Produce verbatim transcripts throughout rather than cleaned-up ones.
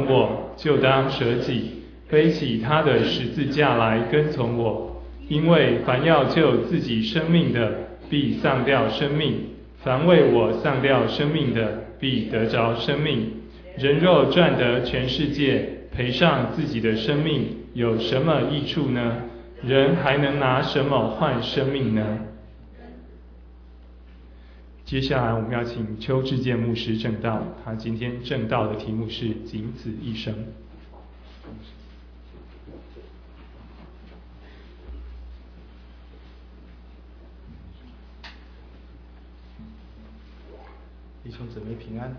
从我，就当舍己，背起他的十字架来跟从我。因为凡要救自己生命的，必丧掉生命；凡为我丧掉生命的，必得着生命。人若赚得全世界，赔上自己的生命，有什么益处呢？人还能拿什么换生命呢？接下来我们要请邱志健牧师证道，他今天证道的题目是仅此一生。 弟兄姊妹平安。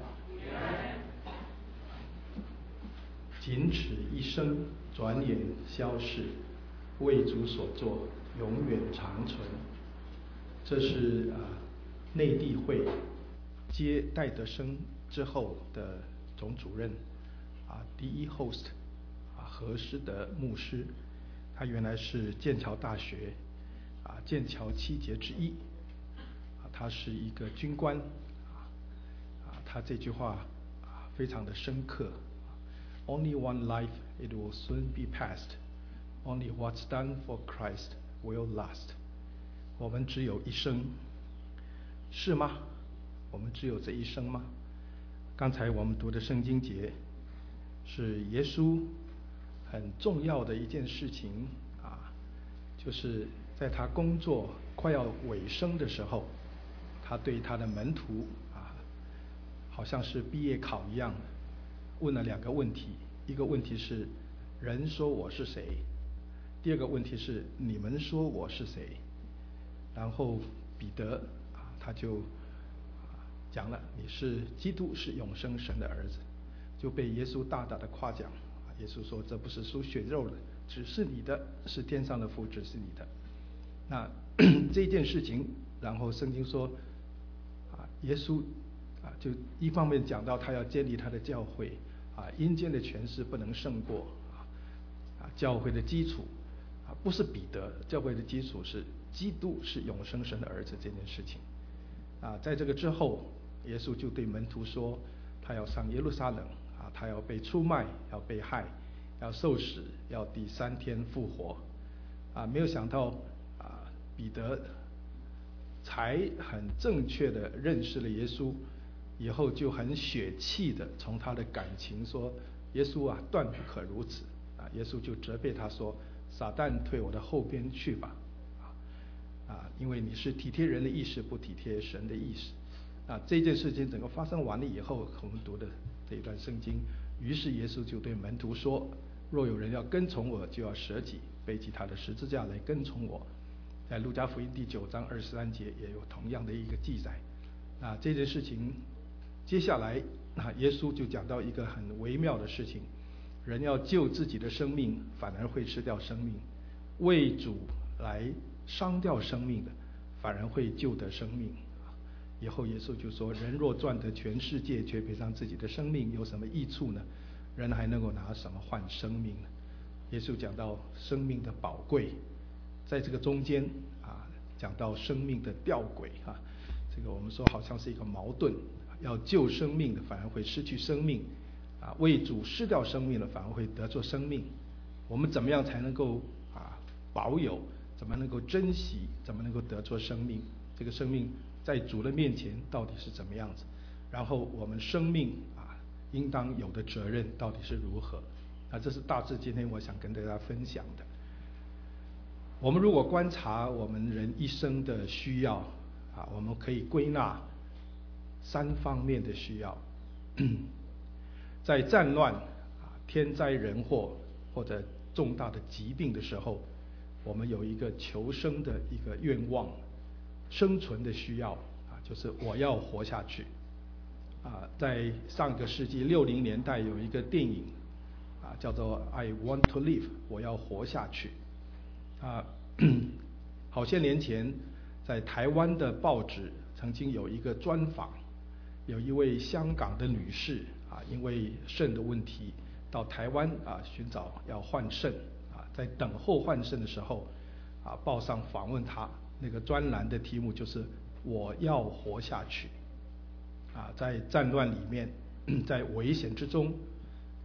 仅此一生，转眼消逝，为主所做，永远长存。这是啊、呃、内地会接戴德生之后的总主任啊、呃、第一 host 啊、呃、何师德牧师，他原来是剑桥大学啊、呃、剑桥七杰之一啊、呃、他是一个军官。他这句话啊非常的深刻 ，Only one life, it will soon be past. Only what's done for Christ will last. 我们只有一生，是吗？我们只有这一生吗？刚才我们读的圣经节是耶稣很重要的一件事情啊，就是在他工作快要尾声的时候，他对他的门徒好像是毕业考一样，问了两个问题。一个问题是人说我是谁，第二个问题是你们说我是谁。然后彼得啊他就啊讲了，你是基督，是永生神的儿子，就被耶稣大大的夸奖。耶稣说，这不是属血肉的，只是你的，是天上的父，只是你的。那这件事情，然后圣经说啊耶稣啊，就一方面讲到他要建立他的教会啊，阴间的权势不能胜过啊，啊，教会的基础啊不是彼得，教会的基础是基督是永生神的儿子这件事情啊。在这个之后，耶稣就对门徒说，他要上耶路撒冷啊，他要被出卖，要被害，要受死，要第三天复活啊。没有想到啊，彼得才很正确的认识了耶稣。以后就很血气的从他的感情说，耶稣啊，断不可如此啊！耶稣就责备他说，撒旦退我的后边去吧啊啊！因为你是体贴人的意思，不体贴神的意思啊！这件事情整个发生完了以后，我们读的这一段圣经，于是耶稣就对门徒说，若有人要跟从我，就要舍己，背起他的十字架来跟从我。在路加福音第九章二十三节也有同样的一个记载啊！这件事情接下来啊，耶稣就讲到一个很微妙的事情，人要救自己的生命，反而会失掉生命；为主来伤掉生命的，反而会救得生命。以后耶稣就说，人若赚得全世界，却赔上自己的生命，有什么益处呢？人还能够拿什么换生命呢？耶稣讲到生命的宝贵，在这个中间啊，讲到生命的吊诡啊，这个我们说好像是一个矛盾。要救生命的反而会失去生命啊，为主失掉生命的反而会得着生命。我们怎么样才能够啊保有？怎么能够珍惜？怎么能够得着生命？这个生命在主的面前到底是怎么样子？然后我们生命啊应当有的责任到底是如何？啊，这是大致今天我想跟大家分享的。我们如果观察我们人一生的需要啊，我们可以归纳三方面的需要。在战乱啊、天灾人祸或者重大的疾病的时候，我们有一个求生的一个愿望，生存的需要啊，就是我要活下去啊。在上个世纪六零年代有一个电影啊，叫做 I Want to Live， 我要活下去啊。好些年前，在台湾的报纸曾经有一个专访。有一位香港的女士啊，因为肾的问题到台湾啊寻找要换肾啊，在等候换肾的时候啊，报上访问她，那个专栏的题目就是我要活下去啊，在战乱里面，在危险之中，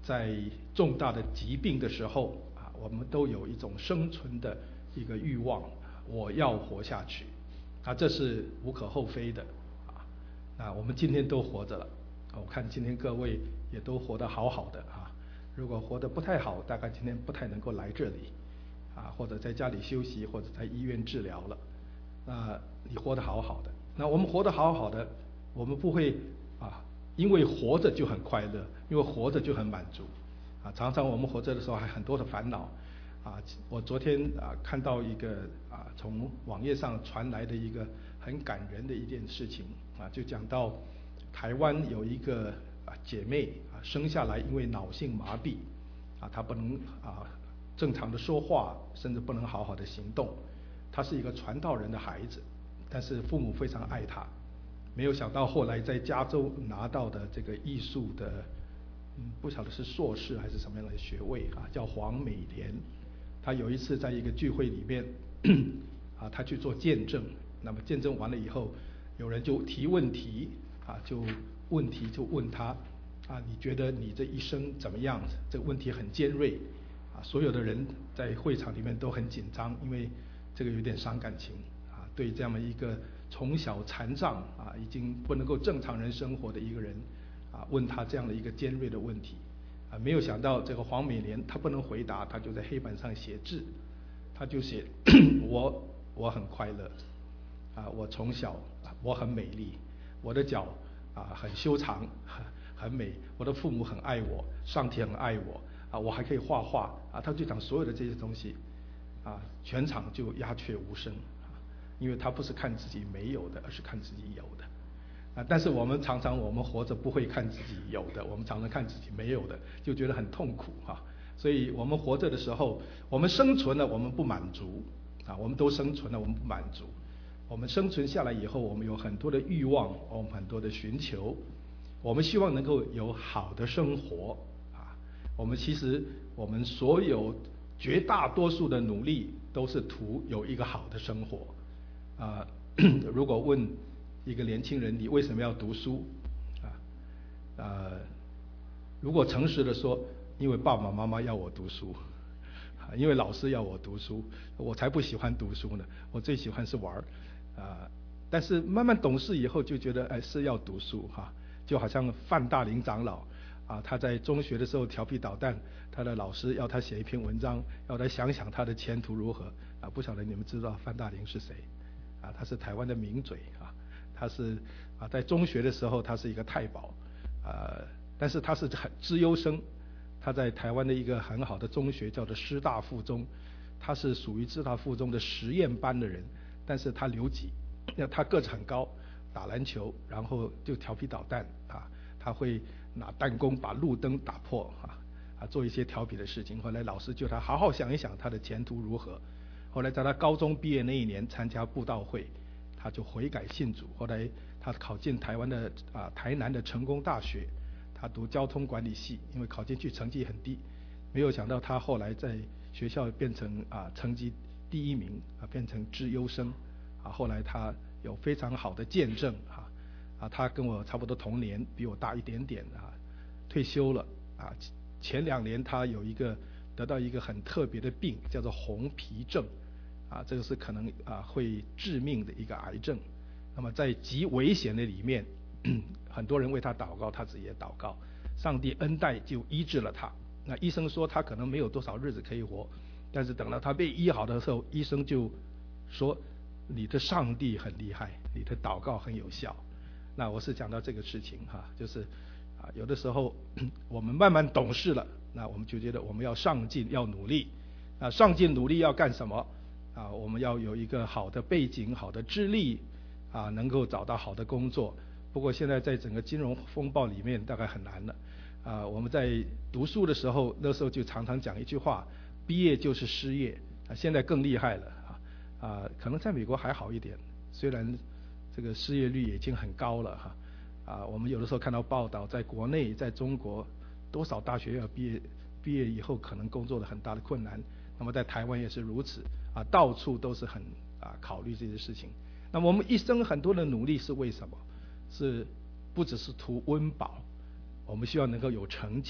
在重大的疾病的时候啊，我们都有一种生存的一个欲望，我要活下去啊，这是无可厚非的啊。啊，我们今天都活着了，我看今天各位也都活得好好的啊。如果活得不太好，大概今天不太能够来这里啊，或者在家里休息，或者在医院治疗了。那你活得好好的，那我们活得好好的，我们不会啊，因为活着就很快乐，因为活着就很满足啊。常常我们活着的时候还很多的烦恼啊。我昨天啊看到一个啊从网页上传来的一个很感人的一件事情啊，就讲到台湾有一个啊姐妹啊生下来因为脑性麻痹啊，她不能啊正常的说话，甚至不能好好的行动。她是一个传道人的孩子，但是父母非常爱她。没有想到后来在加州拿到的这个艺术的，嗯，不晓得是硕士还是什么样的学位啊，叫黄美莲。她有一次在一个聚会里面，啊，她去做见证。那么见证完了以后，有人就提问题，啊，就问题就问她，啊，你觉得你这一生怎么样？这个问题很尖锐，啊，所有的人在会场里面都很紧张，因为这个有点伤感情啊，对这样的一个从小残障啊，已经不能够正常人生活的一个人啊，问他这样的一个尖锐的问题啊，没有想到这个黄美莲她不能回答，她就在黑板上写字，她就写我我很快乐啊，我从小我很美丽，我的脚啊很修长很美，我的父母很爱我，上帝很爱我啊，我还可以画画啊，她就讲所有的这些东西。啊，全场就鸦雀无声啊，因为他不是看自己没有的，而是看自己有的啊。但是我们常常我们活着不会看自己有的，我们常常看自己没有的，就觉得很痛苦啊。所以我们活着的时候，我们生存了，我们不满足啊，我们都生存了，我们不满足。我们生存下来以后，我们有很多的欲望，我们很多的寻求，我们希望能够有好的生活啊。我们其实我们所有。绝大多数的努力都是图有一个好的生活啊。如果问一个年轻人你为什么要读书啊？呃，如果诚实的说，因为爸爸妈妈要我读书，啊，因为老师要我读书，我才不喜欢读书呢。我最喜欢是玩儿啊。但是慢慢懂事以后就觉得，哎，是要读书哈，啊。就好像范大林长老。啊，他在中学的时候调皮捣蛋，他的老师要他写一篇文章，要他想想他的前途如何啊。不晓得你们知道范大林是谁啊？他是台湾的名嘴啊，他是啊在中学的时候他是一个太保啊，但是他是很资优生，他在台湾的一个很好的中学叫做师大附中，他是属于师大附中的实验班的人，但是他留级，那他个子很高，打篮球，然后就调皮捣蛋啊，他会拿弹弓把路灯打破啊啊，做一些调皮的事情。后来老师叫他好好想一想他的前途如何。后来在他高中毕业那一年参加布道会，他就悔改信主。后来他考进台湾的啊台南的成功大学，他读交通管理系，因为考进去成绩很低，没有想到他后来在学校变成啊成绩第一名啊，变成资优生啊。后来他有非常好的见证啊。啊，他跟我差不多同年，比我大一点点啊，退休了啊。前两年他有一个得到一个很特别的病，叫做红皮症啊，这个是可能啊会致命的一个癌症。那么在极危险的里面，很多人为他祷告，他自己也祷告，上帝恩待就医治了他。那医生说他可能没有多少日子可以活，但是等到他被医好的时候，医生就说你的上帝很厉害，你的祷告很有效。那我是讲到这个事情哈，就是啊，有的时候我们慢慢懂事了，那我们就觉得我们要上进，要努力。啊，上进努力要干什么？啊，我们要有一个好的背景、好的资历，啊，能够找到好的工作。不过现在在整个金融风暴里面，大概很难了。啊，我们在读书的时候，那时候就常常讲一句话：毕业就是失业。啊，现在更厉害了啊！啊，可能在美国还好一点，虽然这个失业率已经很高了哈，啊，我们有的时候看到报道，在国内，在中国，多少大学要毕业，毕业以后可能工作的很大的困难。那么在台湾也是如此，啊，到处都是很啊考虑这些事情。那么我们一生很多的努力是为什么？是不只是图温饱，我们希望能够有成就，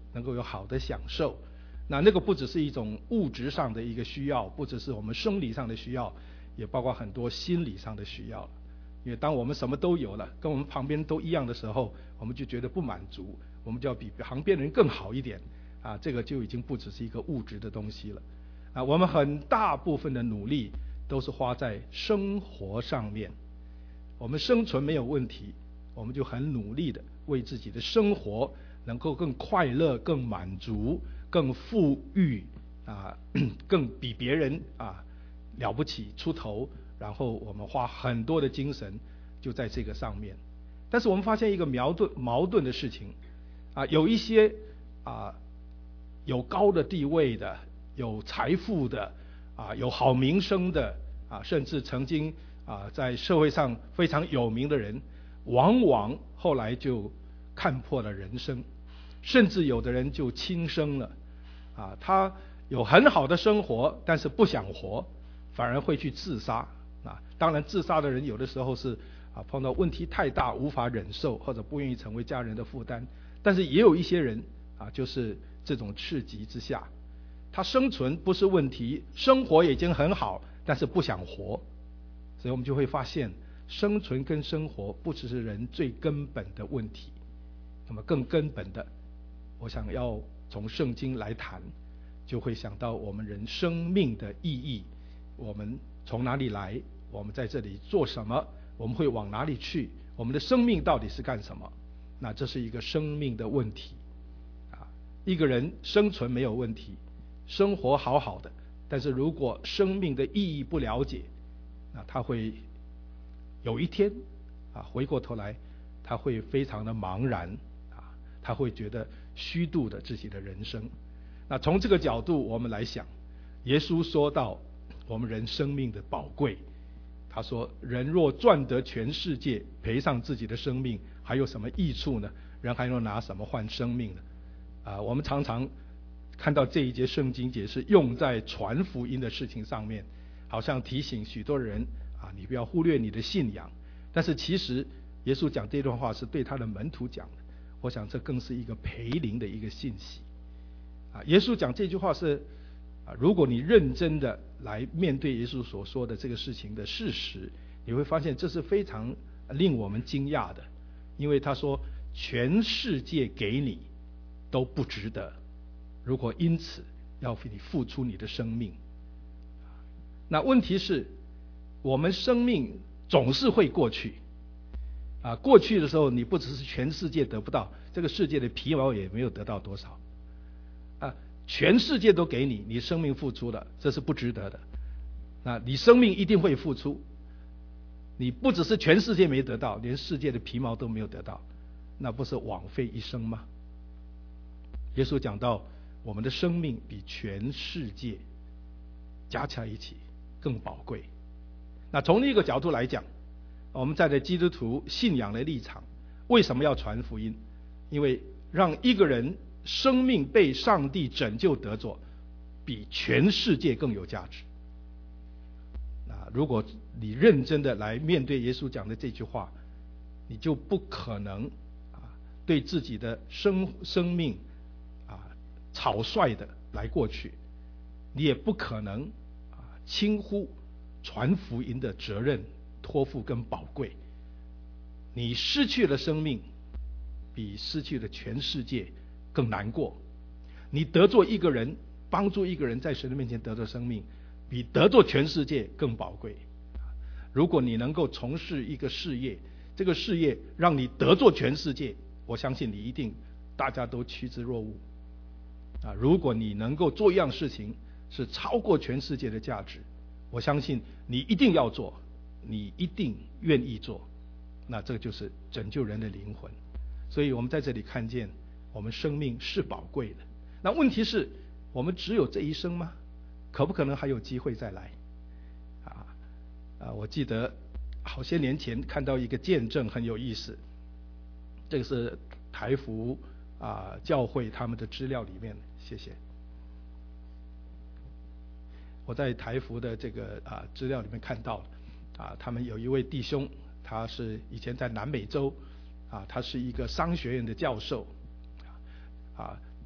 能够有好的享受。那那个不只是一种物质上的一个需要，不只是我们生理上的需要，也包括很多心理上的需要。因为当我们什么都有了，跟我们旁边都一样的时候，我们就觉得不满足，我们就要比旁边人更好一点啊，这个就已经不只是一个物质的东西了啊。我们很大部分的努力都是花在生活上面，我们生存没有问题，我们就很努力的为自己的生活能够更快乐、更满足、更富裕啊，更比别人啊了不起出头，然后我们花很多的精神就在这个上面。但是我们发现一个矛盾矛盾的事情啊，有一些啊有高的地位的、有财富的啊、有好名声的啊，甚至曾经啊在社会上非常有名的人，往往后来就看破了人生，甚至有的人就轻生了啊，他有很好的生活，但是不想活，反而会去自杀啊。当然，自杀的人有的时候是啊碰到问题太大无法忍受，或者不愿意成为家人的负担。但是也有一些人啊，就是这种赤极之下，他生存不是问题，生活已经很好，但是不想活。所以我们就会发现，生存跟生活不只是人最根本的问题，那么更根本的，我想要从圣经来谈，就会想到我们人生命的意义，我们从哪里来，我们在这里做什么，我们会往哪里去，我们的生命到底是干什么。那这是一个生命的问题啊。一个人生存没有问题，生活好好的，但是如果生命的意义不了解，那他会有一天啊回过头来，他会非常的茫然啊，他会觉得虚度的自己的人生。那从这个角度我们来想，耶稣说到我们人生命的宝贵，他说人若赚得全世界，赔上自己的生命，还有什么益处呢？人还能拿什么换生命呢？啊，我们常常看到这一节圣经解释用在传福音的事情上面，好像提醒许多人啊，你不要忽略你的信仰。但是其实耶稣讲这段话是对他的门徒讲的，我想这更是一个培灵的一个信息啊。耶稣讲这句话是啊，如果你认真的来面对耶稣所说的这个事情的事实，你会发现这是非常令我们惊讶的。因为他说全世界给你都不值得，如果因此要为你付出你的生命。那问题是我们生命总是会过去啊，过去的时候你不只是全世界得不到，这个世界的皮毛也没有得到多少啊，全世界都给你，你生命付出了，这是不值得的。那你生命一定会付出，你不只是全世界没得到，连世界的皮毛都没有得到，那不是枉费一生吗？耶稣讲到我们的生命比全世界加起来一起更宝贵。那从一个角度来讲，我们站在基督徒信仰的立场，为什么要传福音？因为让一个人生命被上帝拯救得着，比全世界更有价值。如果你认真的来面对耶稣讲的这句话，你就不可能啊对自己的生生命啊草率的来过去，你也不可能啊轻忽传福音的责任、托付跟宝贵。你失去了生命，比失去了全世界更难过。你得罪一个人，帮助一个人在神的面前得到生命，比得罪全世界更宝贵。如果你能够从事一个事业，这个事业让你得罪全世界，我相信你一定大家都趋之若鹜啊！如果你能够做一样事情是超过全世界的价值，我相信你一定要做，你一定愿意做，那这就是拯救人的灵魂。所以我们在这里看见我们生命是宝贵的。那问题是我们只有这一生吗？可不可能还有机会再来啊？啊，我记得好些年前看到一个见证很有意思，这个是台福啊教会他们的资料里面，谢谢。我在台福的这个啊资料里面看到了啊，他们有一位弟兄，他是以前在南美洲啊，他是一个商学院的教授啊，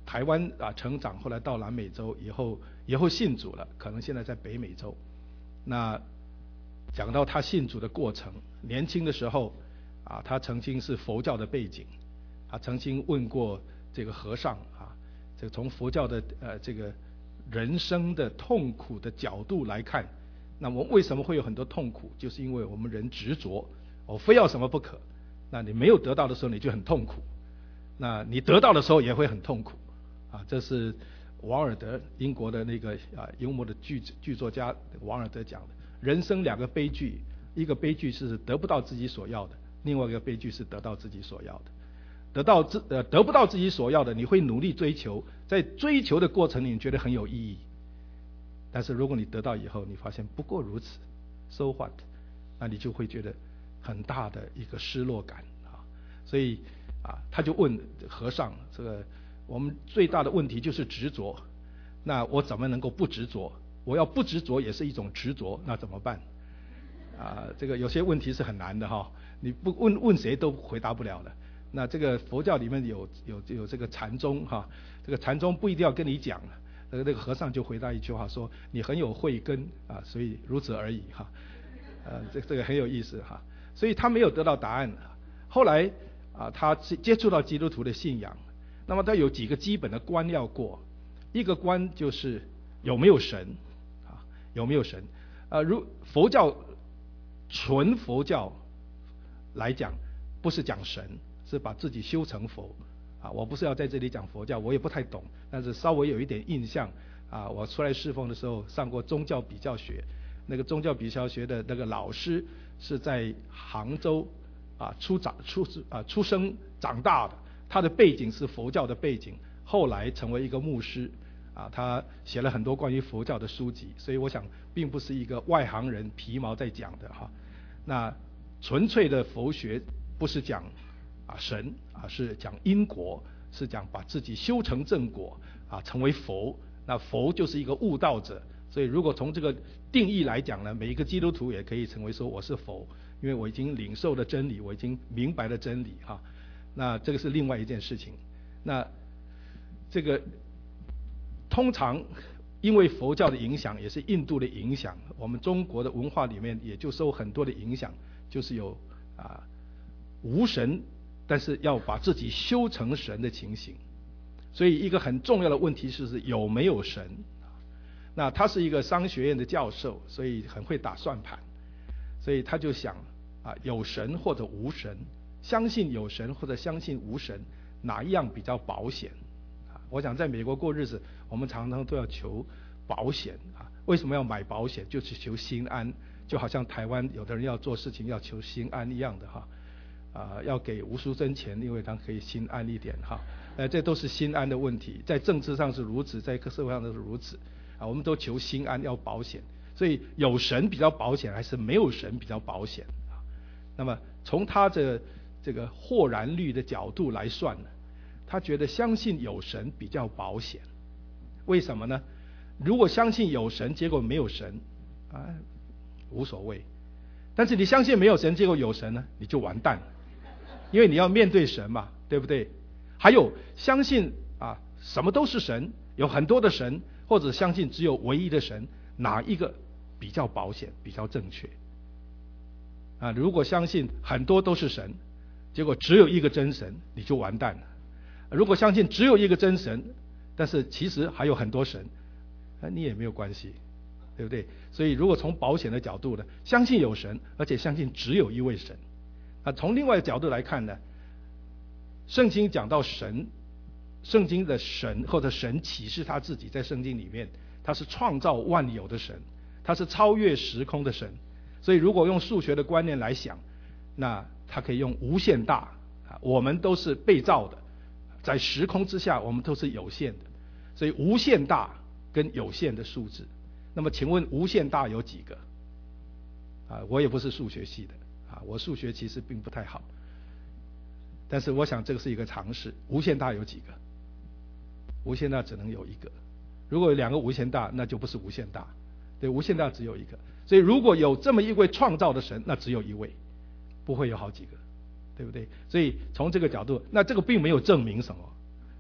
台湾啊成长，后来到南美洲以后，以后信主了，可能现在在北美洲。那讲到他信主的过程，年轻的时候啊，他曾经是佛教的背景，他曾经问过这个和尚啊，这个从佛教的呃这个人生的痛苦的角度来看，那么为什么会有很多痛苦？就是因为我们人执着，我非要什么不可。那你没有得到的时候，你就很痛苦；那你得到的时候也会很痛苦。啊，这是王尔德，英国的那个啊幽默的剧剧作家王尔德讲的。人生两个悲剧，一个悲剧是得不到自己所要的，另外一个悲剧是得到自己所要的。得到自呃得不到自己所要的，你会努力追求，在追求的过程里你觉得很有意义。但是如果你得到以后，你发现不过如此 ，so what？ 那你就会觉得很大的一个失落感啊。所以啊，他就问和尚，这个我们最大的问题就是执着。那我怎么能够不执着？我要不执着也是一种执着，那怎么办？啊，这个有些问题是很难的哈，你不问问谁都回答不了的。那这个佛教里面有有有这个禅宗哈，这个禅宗不一定要跟你讲，那个那个和尚就回答一句话说：“你很有慧根啊，所以如此而已哈。”呃，这这个很有意思哈。所以他没有得到答案。后来啊，他接触到基督徒的信仰，那么他有几个基本的关要过，一个关就是有没有神啊，有没有神？呃，如佛教纯佛教来讲，不是讲神。是把自己修成佛啊！我不是要在这里讲佛教，我也不太懂，但是稍微有一点印象啊。我出来侍奉的时候上过宗教比较学，那个宗教比较学的那个老师是在杭州啊出长出啊出生长大的，他的背景是佛教的背景，后来成为一个牧师啊，他写了很多关于佛教的书籍，所以我想并不是一个外行人皮毛在讲的哈。那纯粹的佛学不是讲啊，神啊是讲因果，是讲把自己修成正果啊，成为佛。那佛就是一个悟道者，所以如果从这个定义来讲呢，每一个基督徒也可以成为说我是佛，因为我已经领受了真理，我已经明白了真理哈。那这个是另外一件事情。那这个通常因为佛教的影响，也是印度的影响，我们中国的文化里面也就受很多的影响，就是有啊无神。但是要把自己修成神的情形，所以一个很重要的问题是有没有神。那他是一个商学院的教授，所以很会打算盘，所以他就想啊，有神或者无神，相信有神或者相信无神，哪一样比较保险啊？我想在美国过日子，我们常常都要求保险啊。为什么要买保险？就是求心安，就好像台湾有的人要做事情要求心安一样的哈。啊，要给吴淑珍钱，因为他可以心安一点哈。呃，这都是心安的问题，在政治上是如此，在社会上都是如此。啊，我们都求心安，要保险。所以有神比较保险，还是没有神比较保险啊？那么从他的这个豁然率的角度来算呢，他觉得相信有神比较保险。为什么呢？如果相信有神，结果没有神，啊，无所谓。但是你相信没有神，结果有神呢，你就完蛋了。因为你要面对神嘛，对不对？还有相信啊，什么都是神，有很多的神，或者相信只有唯一的神，哪一个比较保险，比较正确？啊，如果相信很多都是神，结果只有一个真神，你就完蛋了。如果相信只有一个真神，但是其实还有很多神，啊，你也没有关系，对不对？所以如果从保险的角度呢，相信有神，而且相信只有一位神。那从另外的角度来看呢，圣经讲到神，圣经的神或者神启示他自己，在圣经里面他是创造万有的神，他是超越时空的神。所以如果用数学的观念来想，那他可以用无限大，我们都是被造的，在时空之下我们都是有限的，所以无限大跟有限的数字。那么请问无限大有几个？啊，我也不是数学系的。啊，我数学其实并不太好，但是我想这个是一个常识。无限大有几个？无限大只能有一个。如果有两个无限大，那就不是无限大。对，无限大只有一个。所以如果有这么一位创造的神，那只有一位，不会有好几个，对不对？所以从这个角度，那这个并没有证明什么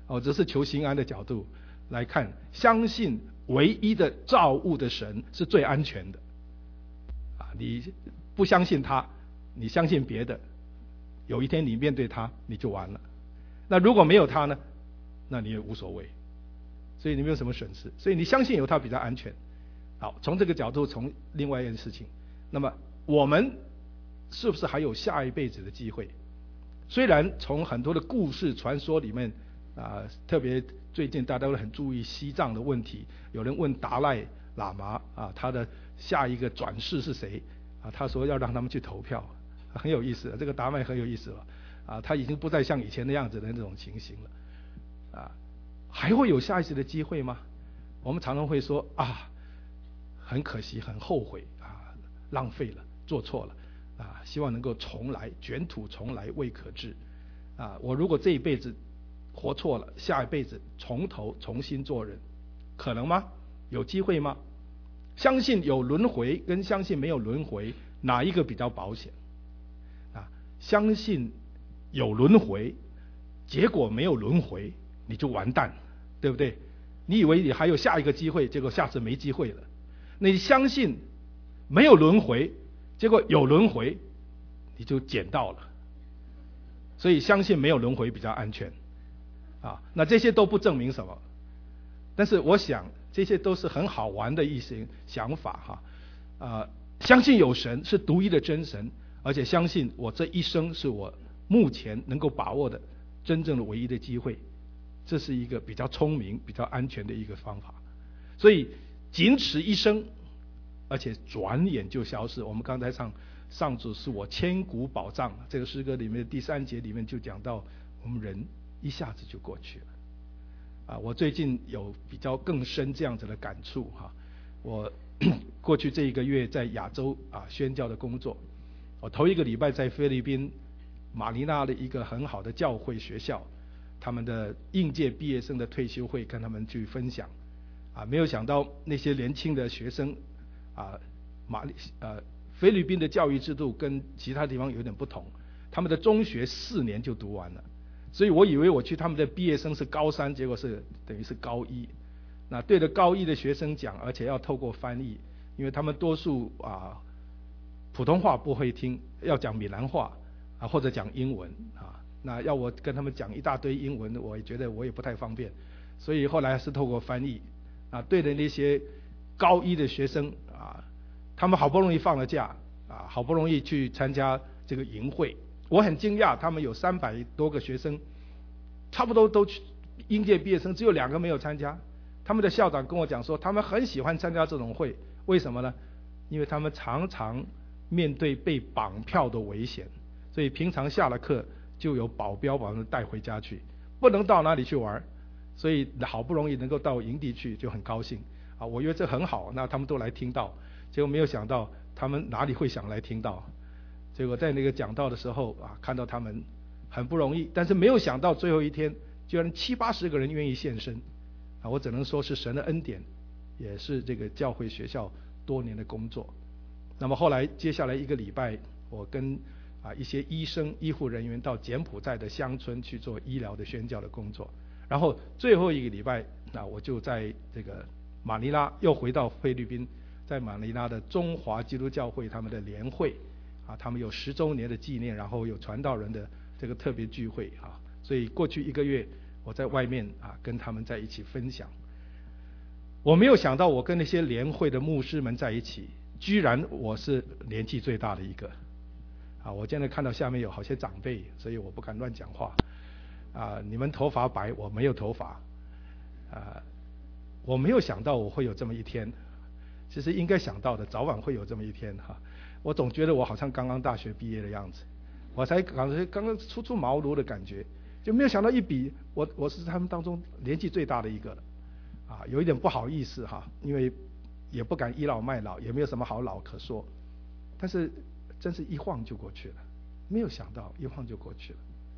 哦，这是求心安的角度来看，相信唯一的造物的神是最安全的。啊，你不相信他，你相信别的，有一天你面对他，你就完了。那如果没有他呢？那你也无所谓，所以你没有什么损失。所以你相信有他比较安全。好，从这个角度，从另外一件事情，那么我们是不是还有下一辈子的机会？虽然从很多的故事传说里面啊，特别最近大家都很注意西藏的问题，有人问达赖喇嘛啊，他的下一个转世是谁啊？他说要让他们去投票，很有意思，这个达赖很有意思了啊，他已经不再像以前那样子的那种情形了啊，还会有下一次的机会吗？我们常常会说啊，很可惜，很后悔啊，浪费了，做错了啊，希望能够重来，卷土重来未可知啊！我如果这一辈子活错了，下一辈子从头重新做人，可能吗？有机会吗？相信有轮回跟相信没有轮回，哪一个比较保险？啊，相信有轮回，结果没有轮回，你就完蛋，对不对？你以为你还有下一个机会，结果下次没机会了。那你相信没有轮回，结果有轮回，你就捡到了。所以相信没有轮回比较安全啊。那这些都不证明什么，但是我想这些都是很好玩的一些想法哈。啊，相信有神是独一的真神，而且相信我这一生是我目前能够把握的真正的唯一的机会，这是一个比较聪明、比较安全的一个方法。所以仅此一生，而且转眼就消失。我们刚才唱上主是我千古宝藏，这个诗歌里面的第三节里面就讲到，我们人一下子就过去了。啊，我最近有比较更深这样子的感触哈。我过去这一个月在亚洲啊宣教的工作，我头一个礼拜在菲律宾马尼拉的一个很好的教会学校，他们的应届毕业生的退休会跟他们去分享。啊，没有想到那些年轻的学生，啊，马呃菲律宾的教育制度跟其他地方有点不同，他们的中学四年就读完了，所以我以为我去他们的毕业生是高三，结果是等于是高一。那对着高一的学生讲，而且要透过翻译，因为他们多数啊普通话不会听，要讲闽南话啊或者讲英文啊，那要我跟他们讲一大堆英文，我也觉得我也不太方便，所以后来是透过翻译。啊，对的那些高一的学生啊，他们好不容易放了假啊，好不容易去参加这个营会，我很惊讶，他们有三百多个学生，差不多都去应届毕业生，只有两个没有参加。他们的校长跟我讲说，他们很喜欢参加这种会，为什么呢？因为他们常常面对被绑票的危险，所以平常下了课就有保镖把他们带回家去，不能到哪里去玩。所以好不容易能够到营地去，就很高兴啊！我以为这很好，那他们都来听到，结果没有想到他们哪里会想来听到？结果在那个讲道的时候啊，看到他们很不容易，但是没有想到最后一天，居然七八十个人愿意献身啊！我只能说是神的恩典，也是这个教会学校多年的工作。那么后来接下来一个礼拜，我跟啊一些医生、医护人员到柬埔寨的乡村去做医疗的宣教的工作。然后最后一个礼拜，那我就在这个马尼拉又回到菲律宾，在马尼拉的中华基督教会他们的联会啊，他们有十周年的纪念，然后有传道人的这个特别聚会啊，所以过去一个月我在外面啊跟他们在一起分享。我没有想到我跟那些联会的牧师们在一起，居然我是年纪最大的一个啊！我现在看到下面有好些长辈，所以我不敢乱讲话。啊，你们头发白，我没有头发，啊，我没有想到我会有这么一天，其实应该想到的，早晚会有这么一天哈。我总觉得我好像刚刚大学毕业的样子，我才感觉刚刚初出茅庐的感觉，就没有想到一比，我我是他们当中年纪最大的一个了，啊，有一点不好意思哈，因为也不敢倚老卖老，也没有什么好老可说，但是真是一晃就过去了，没有想到一晃就过去了。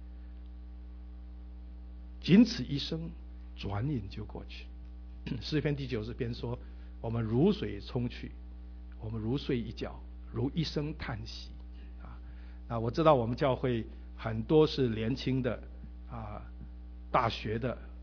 仅此一生，转眼就过去。诗篇第九十篇说：“我们如水冲去，我们如睡一觉，如一声叹息。”啊，那我知道我们教会很多是年轻的啊，大学的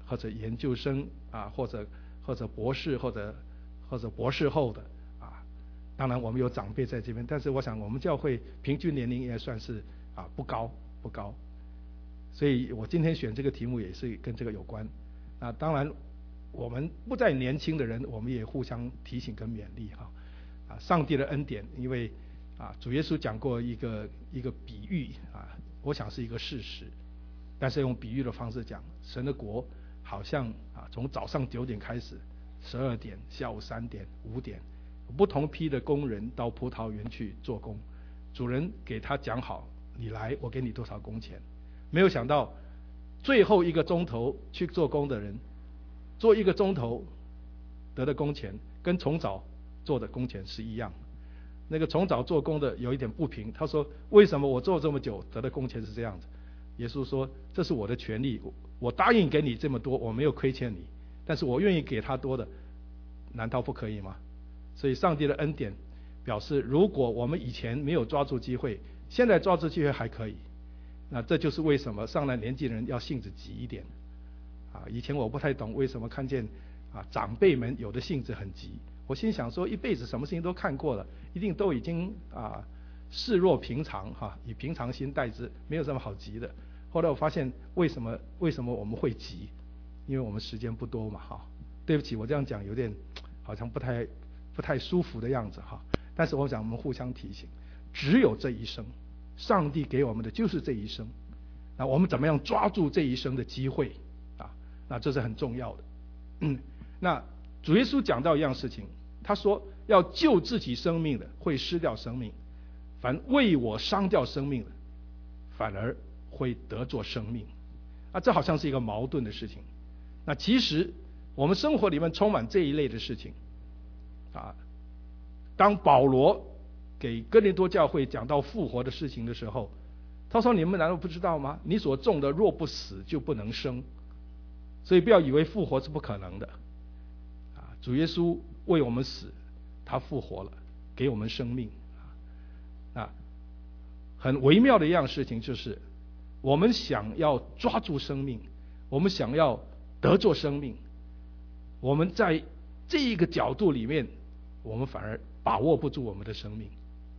或者研究生啊，或者或者博士，或者或者博士后的啊。当然我们有长辈在这边，但是我想我们教会平均年龄也算是啊不高不高。所以我今天选这个题目也是跟这个有关。啊，当然我们不再年轻的人，我们也互相提醒跟勉励哈。啊，上帝的恩典，因为啊主耶稣讲过一个一个比喻啊，我想是一个事实，但是用比喻的方式讲，神的国好像啊从早上九点开始，十二点、下午三点、五点，不同批的工人到葡萄园去做工，主人给他讲好，你来，我给你多少工钱。没有想到最后一个钟头去做工的人，做一个钟头得的工钱跟从早做的工钱是一样。那个从早做工的有一点不平，他说为什么我做这么久得的工钱是这样子？耶稣说这是我的权利，我答应给你这么多，我没有亏欠你，但是我愿意给他多的，难道不可以吗？所以上帝的恩典表示，如果我们以前没有抓住机会，现在抓住机会还可以。那这就是为什么上了年纪的人要性子急一点啊！以前我不太懂为什么看见啊长辈们有的性子很急，我心想说一辈子什么事情都看过了，一定都已经啊视若平常哈、啊，以平常心待之，没有什么好急的。后来我发现为什么为什么我们会急？因为我们时间不多嘛哈、啊。对不起，我这样讲有点好像不太不太舒服的样子哈、啊。但是我想我们互相提醒，只有这一生。上帝给我们的就是这一生，那我们怎么样抓住这一生的机会啊？那这是很重要的。嗯，那主耶稣讲到一样事情，他说要救自己生命的会失掉生命，凡为我伤掉生命的，反而会得作生命。啊，这好像是一个矛盾的事情。那其实我们生活里面充满这一类的事情啊。当保罗给哥林多教会讲到复活的事情的时候，他说你们难道不知道吗？你所种的若不死就不能生，所以不要以为复活是不可能的啊！主耶稣为我们死，他复活了，给我们生命啊！很微妙的一样事情就是，我们想要抓住生命，我们想要得着生命，我们在这一个角度里面，我们反而把握不住我们的生命。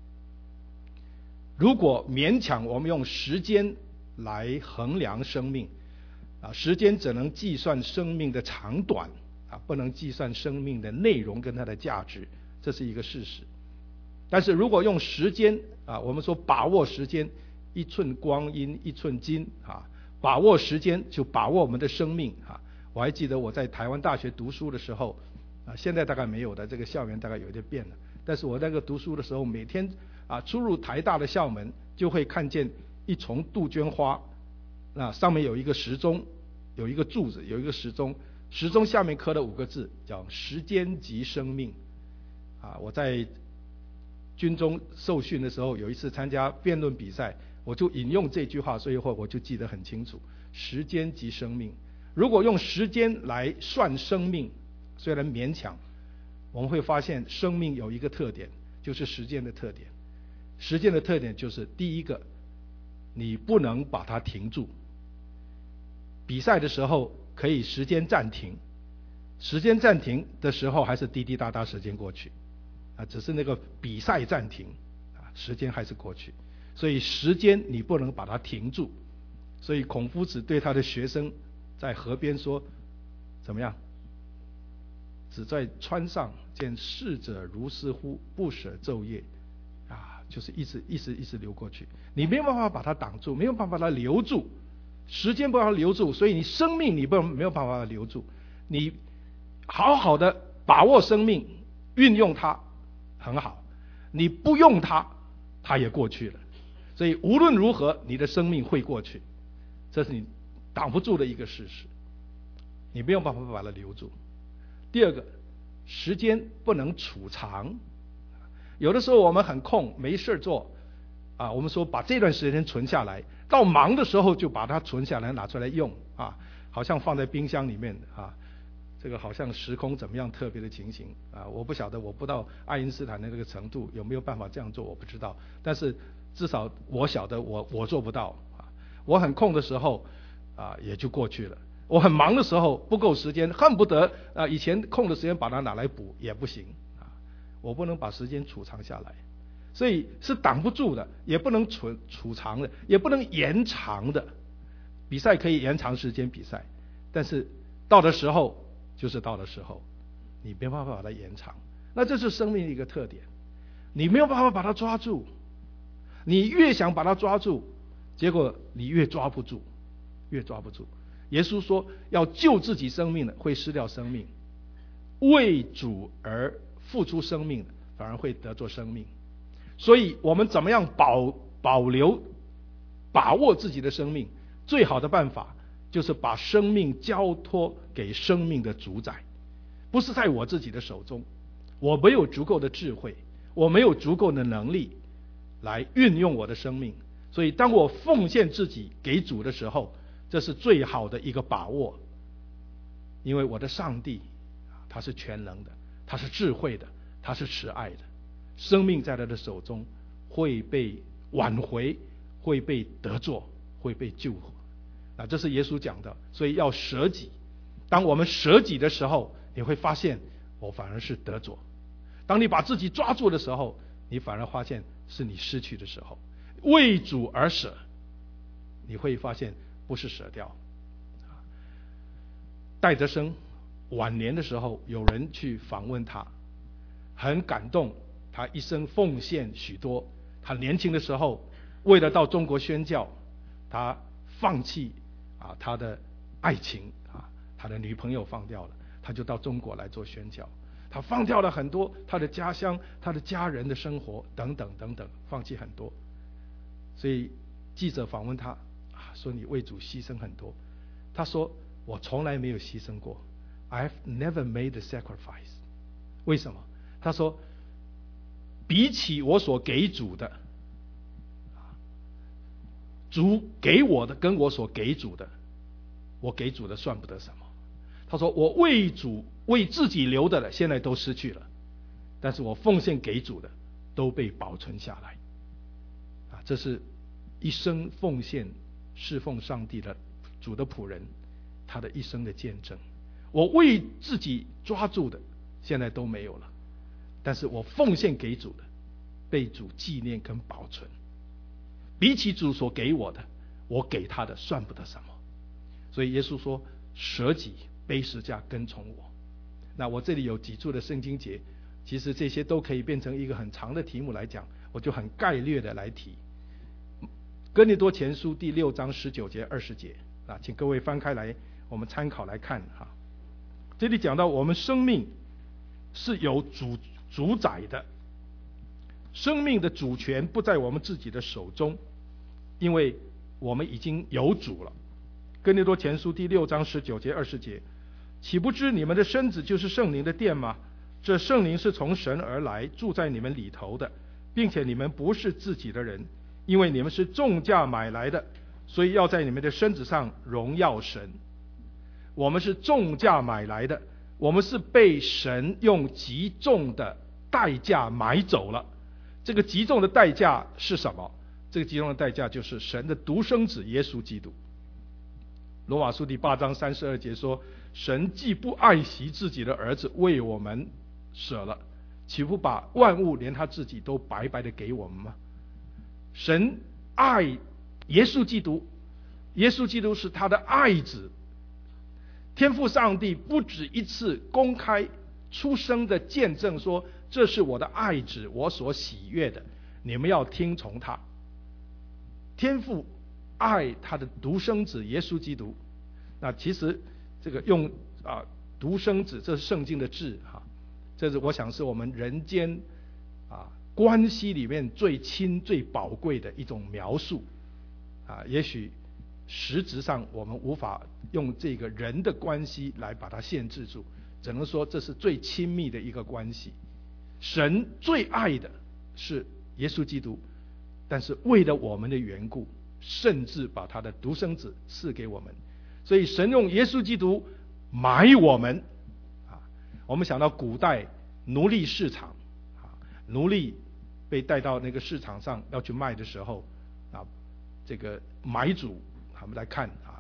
如果勉强我们用时间来衡量生命啊，时间只能计算生命的长短啊，不能计算生命的内容跟它的价值，这是一个事实。但是如果用时间啊，我们说把握时间，一寸光阴一寸金啊，把握时间就把握我们的生命啊。我还记得我在台湾大学读书的时候啊，现在大概没有的，这个校园大概有点变了。但是我那个读书的时候，每天啊出入台大的校门，就会看见一丛杜鹃花，那上面有一个时钟，有一个柱子，有一个时钟，时钟下面刻了五个字，叫时间即生命。啊，我在军中受训的时候，有一次参加辩论比赛，我就引用这句话，所以后我就记得很清楚：时间即生命。如果用时间来算生命，虽然勉强，我们会发现生命有一个特点，就是时间的特点。时间的特点就是第一个，你不能把它停住。比赛的时候可以时间暂停，时间暂停的时候还是滴滴答答时间过去啊，只是那个比赛暂停啊，时间还是过去。所以时间你不能把它停住。所以孔夫子对他的学生在河边说，怎么样？只在川上见逝者如斯乎，不舍昼夜啊，就是一直一直一直流过去，你没有办法把它挡住，没有办法把它留住，时间不让它留住，所以你生命你不没有办法把它留住。你好好的把握生命，运用它很好，你不用它，它也过去了。所以无论如何，你的生命会过去，这是你挡不住的一个事实，你没有办法把它留住。第二个，时间不能储藏。有的时候我们很空没事做啊，我们说把这段时间存下来，到忙的时候就把它存下来拿出来用啊，好像放在冰箱里面啊，这个好像时空怎么样特别的情形啊，我不晓得，我不到爱因斯坦的那个程度，有没有办法这样做我不知道，但是至少我晓得我我做不到啊。我很空的时候啊也就过去了。 我很忙的时候不够时间，恨不得啊以前空的时间把它拿来补也不行啊，我不能把时间储藏下来，所以是挡不住的，也不能储储藏的，也不能延长的。比赛可以延长时间比赛，但是到的时候就是到的时候，你没办法把它延长。那这是生命的一个特点，你没有办法把它抓住，你越想把它抓住，结果你越抓不住，越抓不住。耶稣说要救自己生命的会失掉生命，为主而付出生命的反而会得着生命。所以我们怎么样保保留把握自己的生命，最好的办法就是把生命交托给生命的主宰，不是在我自己的手中，我没有足够的智慧，我没有足够的能力来运用我的生命，所以当我奉献自己给主的时候，这是最好的一个把握。因为我的上帝他是全能的，他是智慧的，他是慈爱的，生命在他的手中会被挽回，会被得着，会被救活。那这是耶稣讲的，所以要舍己。当我们舍己的时候，你会发现我反而是得着。当你把自己抓住的时候，你反而发现是你失去的时候。为主而舍，你会发现不是舍掉。戴德生晚年的时候，有人去访问他，很感动，他一生奉献许多。他年轻的时候为了到中国宣教，他放弃啊他的爱情啊，他的女朋友放掉了，他就到中国来做宣教。他放掉了很多他的家乡，他的家人的生活等等等等，放弃很多。所以记者访问他啊，说你为主牺牲很多。他说我从来没有牺牲过， I've never made a sacrifice。 为什么？他说比起我所给主的，主给我的跟我所给主的，我给主的算不得什么。他说我为主为自己留的了，现在都失去了，但是我奉献给主的都被保存下来。啊，这是一生奉献侍奉上帝的主的仆人他的一生的见证。我为自己抓住的现在都没有了，但是我奉献给主的被主纪念跟保存。比起主所给我的，我给他的算不得什么。所以耶稣说舍己背十字架跟从我。那我这里有几处的圣经节，其实这些都可以变成一个很长的题目来讲，我就很概略的来提。哥林多前书第六章十九节二十节啊，请各位翻开来，我们参考来看哈。这里讲到我们生命是有主主宰的，生命的主权不在我们自己的手中，因为我们已经有主了。哥林多前书第六章十九节二十节，岂不知你们的身子就是圣灵的殿吗？这圣灵是从神而来，住在你们里头的，并且你们不是自己的人，因为你们是重价买来的，所以要在你们的身子上荣耀神。我们是重价买来的，我们是被神用极重的代价买走了。这个极重的代价是什么？这个极重的代价就是神的独生子耶稣基督。罗马书第八章三十二节说，神既不爱惜自己的儿子为我们舍了，岂不把万物连他自己都白白的给我们吗？神爱耶稣基督，耶稣基督是他的爱子。天父上帝不止一次公开出生的见证说，这是我的爱子，我所喜悦的，你们要听从他。天父爱他的独生子耶稣基督。那其实这个用啊独生子，这是圣经的字哈，这是我想是我们人间啊关系里面最亲最宝贵的一种描述啊。也许实质上我们无法用这个人的关系来把它限制住，只能说这是最亲密的一个关系。神最爱的是耶稣基督，但是为了我们的缘故，甚至把他的独生子赐给我们。所以神用耶稣基督买我们啊。我们想到古代奴隶市场啊，奴隶被带到那个市场上要去卖的时候啊，这个买主他们来看啊，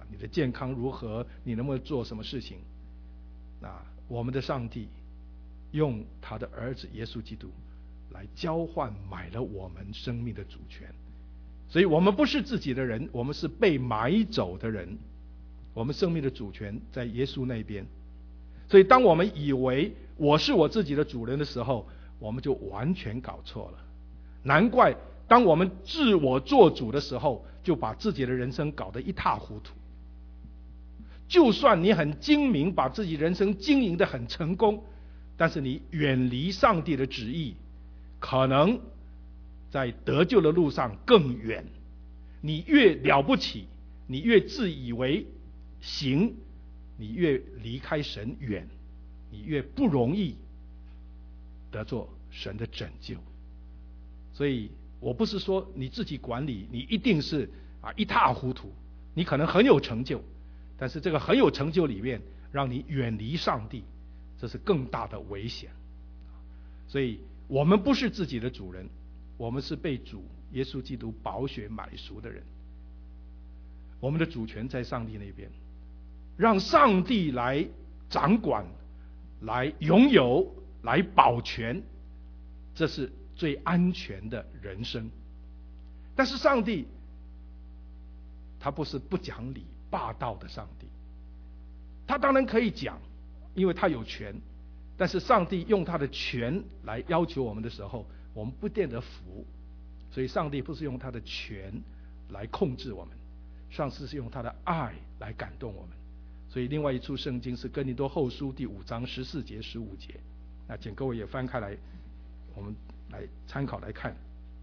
你的健康如何，你能不能做什么事情。那我们的上帝用他的儿子耶稣基督来交换买了我们生命的主权，所以我们不是自己的人，我们是被买走的人，我们生命的主权在耶稣那边。所以当我们以为我是我自己的主人的时候，我们就完全搞错了。难怪当我们自我做主的时候，就把自己的人生搞得一塌糊涂。就算你很精明，把自己人生经营得很成功，但是你远离上帝的旨意，可能在得救的路上更远。你越了不起，你越自以为行，你越离开神远，你越不容易得做神的拯救。所以我不是说你自己管理你一定是啊一塌糊涂，你可能很有成就，但是这个很有成就里面让你远离上帝，这是更大的危险。所以我们不是自己的主人，我们是被主耶稣基督宝血买赎的人。我们的主权在上帝那边，让上帝来掌管，来拥有，来保全，这是最安全的人生。但是上帝他不是不讲理霸道的上帝，他当然可以讲，因为他有权，但是上帝用他的权来要求我们的时候，我们不见得服。所以上帝不是用他的权来控制我们，上帝是用他的爱来感动我们。所以另外一处圣经是哥林多后书第五章十四节十五节，那请各位也翻开来，我们来参考来看。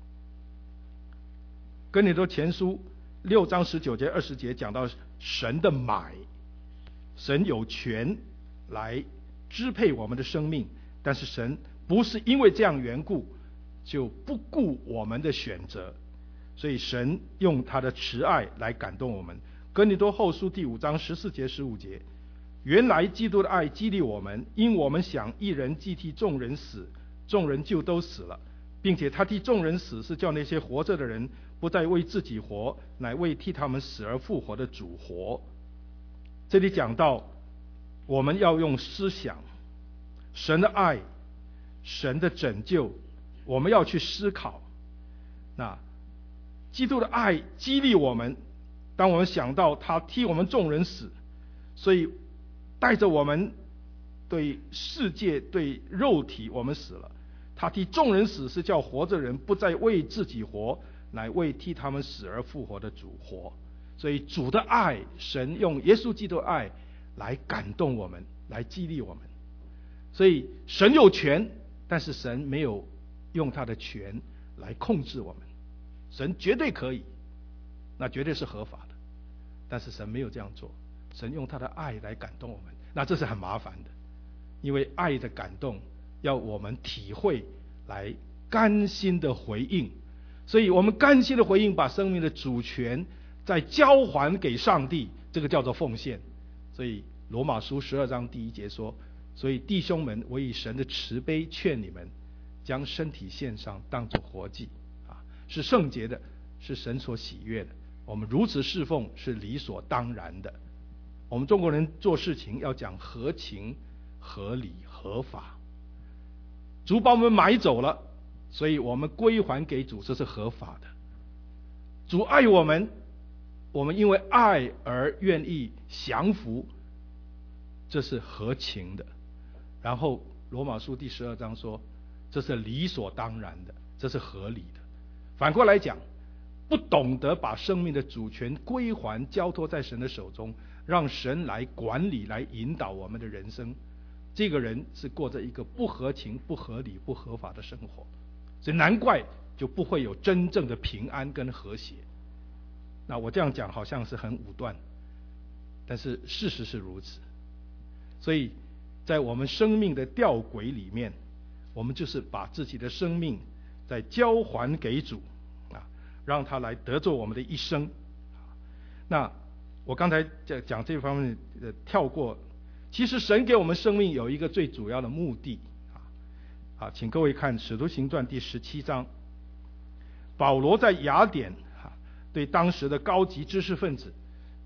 哥林多前书六章十九节二十节讲到神的买，神有权来支配我们的生命，但是神不是因为这样缘故就不顾我们的选择，所以神用他的慈爱来感动我们。哥林多后书第五章十四节十五节，原来基督的爱激励我们，因我们想一人既替众人死，众人就都死了，并且他替众人死，是叫那些活着的人不再为自己活，乃为替他们死而复活的主活。这里讲到我们要用思想，神的爱，神的拯救，我们要去思考。那基督的爱激励我们，当我们想到他替我们众人死，所以带着我们对世界对肉体我们死了，他替众人死，是叫活着人不再为自己活，乃为替他们死而复活的主活。所以主的爱，神用耶稣基督的爱来感动我们，来激励我们。所以神有权，但是神没有用他的权来控制我们。神绝对可以，那绝对是合法的，但是神没有这样做，神用他的爱来感动我们，那这是很麻烦的。因为爱的感动要我们体会，来甘心的回应。所以我们甘心的回应，把生命的主权再交还给上帝，这个叫做奉献。所以罗马书十二章第一节说，所以弟兄们，我以神的慈悲劝你们，将身体献上，当作活祭，啊，是圣洁的，是神所喜悦的。我们如此侍奉是理所当然的。我们中国人做事情要讲合情、合理、合法。主把我们买走了，所以我们归还给主，这是合法的。主爱我们，我们因为爱而愿意降服，这是合情的。然后罗马书第十二章说，这是理所当然的，这是合理的。反过来讲，不懂得把生命的主权归还交托在神的手中，让神来管理来引导我们的人生，这个人是过着一个不合情不合理不合法的生活。所以难怪就不会有真正的平安跟和谐。那我这样讲好像是很武断，但是事实是如此。所以在我们生命的吊诡里面，我们就是把自己的生命再交还给主啊，让他来得着我们的一生。那我刚才讲讲这方面的跳过，其实神给我们生命有一个最主要的目的啊。啊，请各位看《使徒行传》第十七章，保罗在雅典啊，对当时的高级知识分子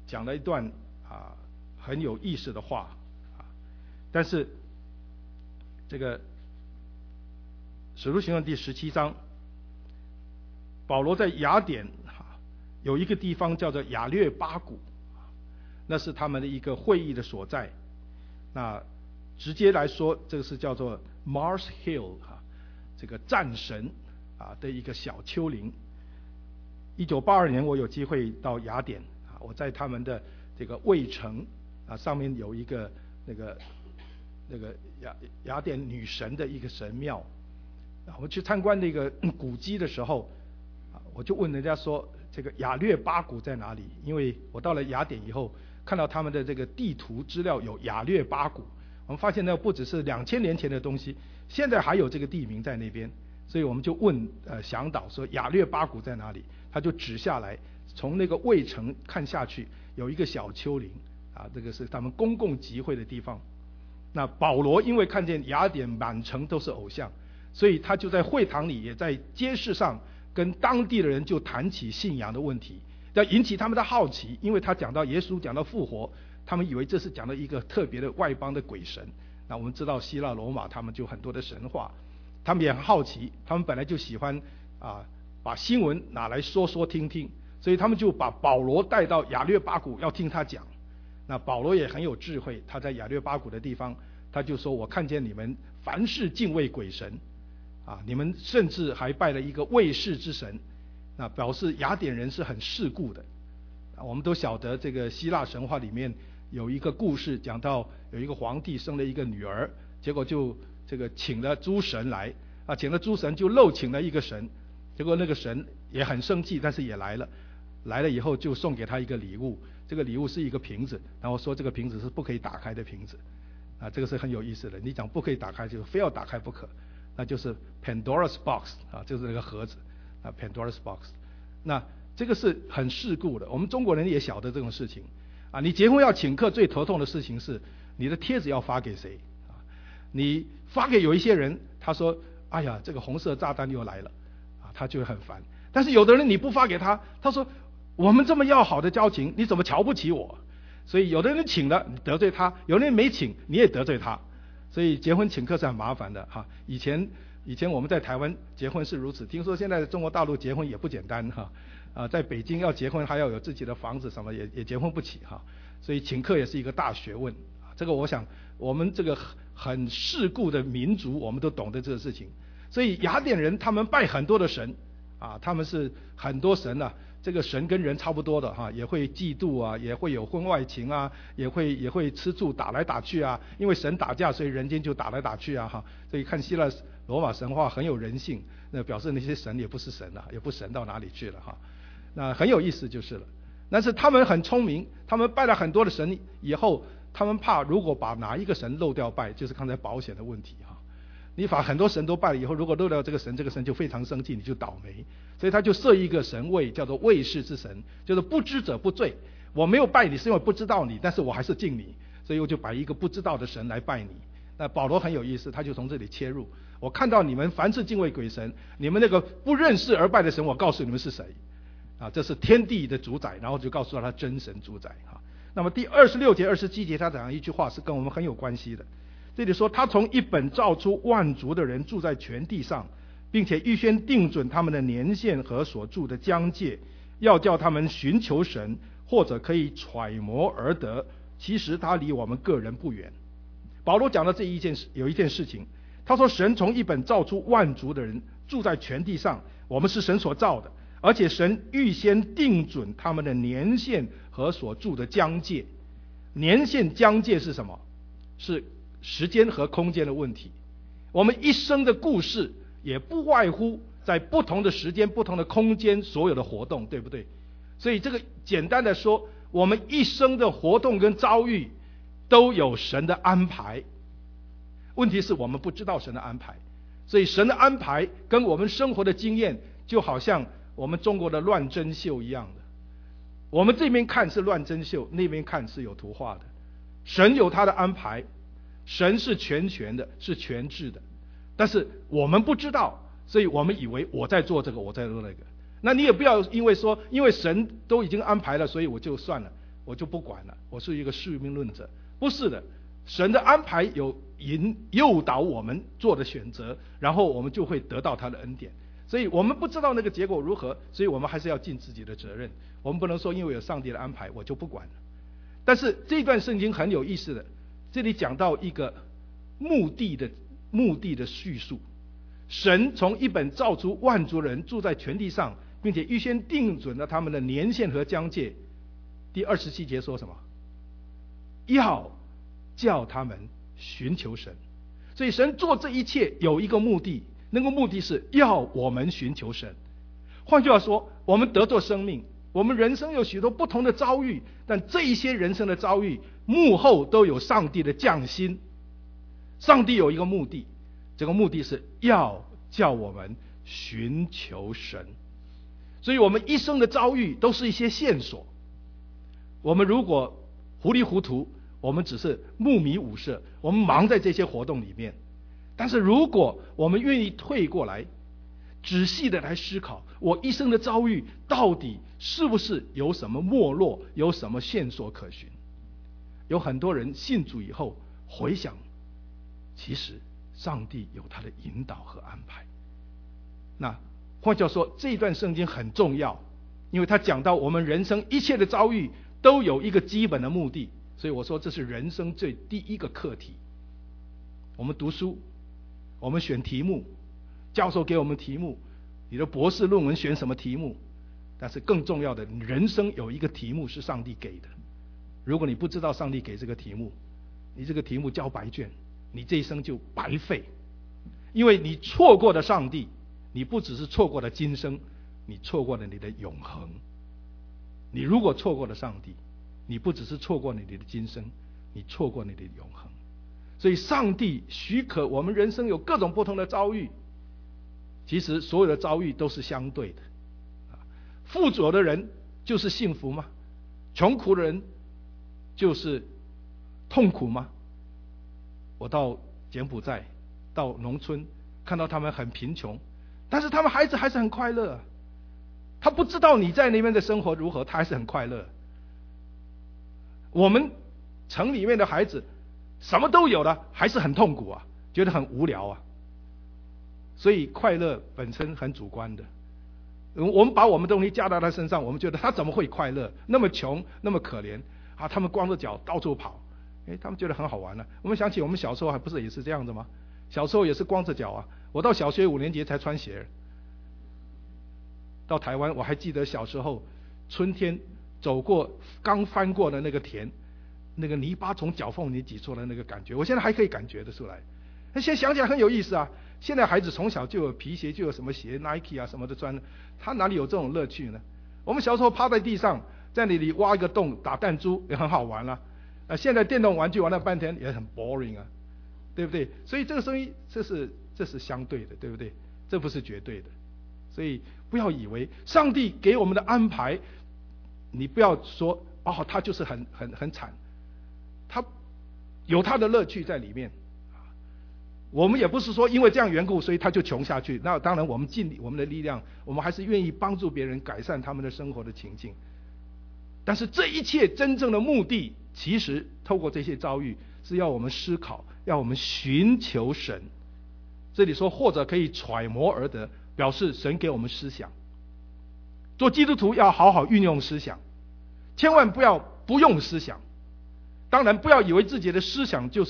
讲了一段啊很有意思的话啊，但是这个使徒行传第十七章，保罗在雅典啊有一个地方叫做亚略巴谷，那是他们的一个会议的所在。那直接来说，这个是叫做 Mars Hill 啊，这个战神啊的一个小丘陵。一九八二年，我有机会到雅典啊，我在他们的这个卫城啊上面有一个那个那个雅雅典女神的一个神庙啊，我去参观那个古迹的时候啊，我就问人家说这个亚略巴谷在哪里？因为我到了雅典以后，看到他们的这个地图资料有亚略巴谷，我们发现那不只是两千年前的东西，现在还有这个地名在那边，所以我们就问呃向导说亚略巴谷在哪里？他就指下来，从那个卫城看下去有一个小丘陵啊，这个是他们公共集会的地方。那保罗因为看见雅典满城都是偶像，所以他就在会堂里也在街市上跟当地的人就谈起信仰的问题，要引起他们的好奇，因为他讲到耶稣，讲到复活，他们以为这是讲到一个特别的外邦的鬼神。那我们知道希腊罗马他们就很多的神话，他们也很好奇，他们本来就喜欢啊把新闻拿来说说听听，所以他们就把保罗带到亚略巴谷要听他讲。那保罗也很有智慧，他在亚略巴谷的地方，他就说我看见你们凡事敬畏鬼神啊，你们甚至还拜了一个卫士之神，那表示雅典人是很世故的。啊，我们都晓得这个希腊神话里面有一个故事，讲到有一个皇帝生了一个女儿，结果就这个请了诸神来啊，请了诸神就漏请了一个神，结果那个神也很生气，但是也来了，来了以后就送给他一个礼物，这个礼物是一个瓶子，然后说这个瓶子是不可以打开的瓶子啊，这个是很有意思的。你讲不可以打开，就非要打开不可，那就是 Pandora's Box 啊，就是那个盒子啊 Pandora's Box。那这个是很世故的，我们中国人也晓得这种事情啊。你结婚要请客，最头痛的事情是你的帖子要发给谁啊？你发给有一些人，他说哎呀这个红色炸弹又来了啊，他就会很烦。但是有的人你不发给他，他说我们这么要好的交情，你怎么瞧不起我？所以有的人请了你得罪他，有的人没请你也得罪他，所以结婚请客是很麻烦的哈。以前以前我们在台湾结婚是如此，听说现在中国大陆结婚也不简单哈。啊，在北京要结婚还要有自己的房子什么，也也结婚不起哈。所以请客也是一个大学问啊。这个我想我们这个很世故的民族，我们都懂得这个事情。所以雅典人他们拜很多的神啊，他们是很多神啊。这个神跟人差不多的哈，也会嫉妒啊，也会有婚外情啊，也会也会吃醋打来打去啊。因为神打架，所以人间就打来打去啊哈。所以看希腊罗马神话很有人性，那表示那些神也不是神啊，也不神到哪里去了哈。那很有意思就是了。但是他们很聪明，他们拜了很多的神以后，他们怕如果把哪一个神漏掉拜，就是刚才保险的问题哈。你把很多神都拜了以后，如果漏掉这个神，这个神就非常生气，你就倒霉。所以他就设一个神位，叫做卫士之神，就是不知者不罪。我没有拜你是因为不知道你，但是我还是敬你，所以我就把一个不知道的神来拜你。那保罗很有意思，他就从这里切入。我看到你们凡是敬畏鬼神，你们那个不认识而拜的神，我告诉你们是谁啊？这是天地的主宰，然后就告诉他真神主宰哈。那么第二十六节、二十七节，他讲一句话是跟我们很有关系的。这里说，他从一本造出万族的人住在全地上，并且预先定准他们的年限和所住的疆界，要叫他们寻求神，或者可以揣摩而得。其实他离我们个人不远。保罗讲的这一件事，有一件事情，他说神从一本造出万族的人住在全地上，我们是神所造的，而且神预先定准他们的年限和所住的疆界。年限疆界是什么？是时间和空间的问题。我们一生的故事也不外乎在不同的时间、不同的空间所有的活动，对不对？所以这个简单的说，我们一生的活动跟遭遇都有神的安排。问题是我们不知道神的安排，所以神的安排跟我们生活的经验就好像我们中国的乱针绣一样的，我们这边看是乱针绣，那边看是有图画的。神有他的安排，神是全权的，是全智的，但是我们不知道，所以我们以为我在做这个，我在做那个。那你也不要因为说因为神都已经安排了，所以我就算了， 我就不管了，我是一个宿命论者。不是的，神的安排有引诱导我们做的选择，然后我们就会得到他的恩典。所以我们不知道那个结果如何，所以我们还是要尽自己的责任。我们不能说因为有上帝的安排我就不管了。但是这段圣经很有意思的，这里讲到一个目的的目的的叙述。神从一本造出万族人住在全地上，并且预先定准了他们的年限和疆界。第二十七节说什么？要叫他们寻求神。所以神做这一切有一个目的，那个目的是要我们寻求神。换句话说，我们得着生命，我们人生有许多不同的遭遇，但这一些人生的遭遇幕后都有上帝的匠心。上帝有一个目的，这个目的是要叫我们寻求神。所以我们一生的遭遇都是一些线索。我们如果糊里糊涂，我们只是目迷五色，我们忙在这些活动里面。但是如果我们愿意退过来，仔细的来思考，我一生的遭遇到底是不是有什么没落，有什么线索可循。有很多人信主以后回想，其实上帝有他的引导和安排。那换句话说，这一段圣经很重要，因为他讲到我们人生一切的遭遇都有一个基本的目的。所以我说这是人生最第一个课题。我们读书，我们选题目，教授给我们题目，你的博士论文选什么题目，但是更重要的，人生有一个题目是上帝给的。如果你不知道上帝给这个题目，你这个题目交白卷，你这一生就白费。因为你错过了上帝，你不只是错过了今生，你错过了你的永恒。你如果错过了上帝，你不只是错过你的今生，你错过你的永恒。所以上帝许可我们人生有各种不同的遭遇，其实所有的遭遇都是相对的。富足的人就是幸福吗？穷苦的人就是痛苦吗？我到柬埔寨，到农村，看到他们很贫穷，但是他们孩子还是很快乐。他不知道你在那边的生活如何，他还是很快乐。我们城里面的孩子什么都有了，还是很痛苦啊，觉得很无聊啊。所以快乐本身很主观的。我们把我们东西加到他身上，我们觉得他怎么会快乐？那么穷，那么可怜啊！他们光着脚到处跑，哎，他们觉得很好玩了。我们想起我们小时候还不是也是这样子吗？小时候也是光着脚啊。我到小学五年级才穿鞋。到台湾我还记得小时候春天走过刚翻过的那个田，那个泥巴从脚缝里挤出来的那个感觉，我现在还可以感觉得出来。现在想起来很有意思啊。现在孩子从小就有皮鞋，就有什么鞋 Nike 啊什么的穿，他哪里有这种乐趣呢？我们小时候趴在地上，在那里挖一个洞打弹珠也很好玩啦、啊。啊，现在电动玩具玩了半天也很 boring 啊，对不对？所以这个东西这是这是相对的，对不对？这不是绝对的。所以不要以为上帝给我们的安排，你不要说哦，他就是很很很惨，他有他的乐趣在里面。我们也不是说因为这样缘故，所以他就穷下去。那当然，我们尽我们的力量，我们还是愿意帮助别人改善他们的生活的情境。但是这一切真正的目的，其实透过这些遭遇，是要我们思考，要我们寻求神。这里说或者可以揣摩而得，表示神给我们思想。做基督徒要好好运用思想，千万不要不用思想。当然，不要以为自己的思想就是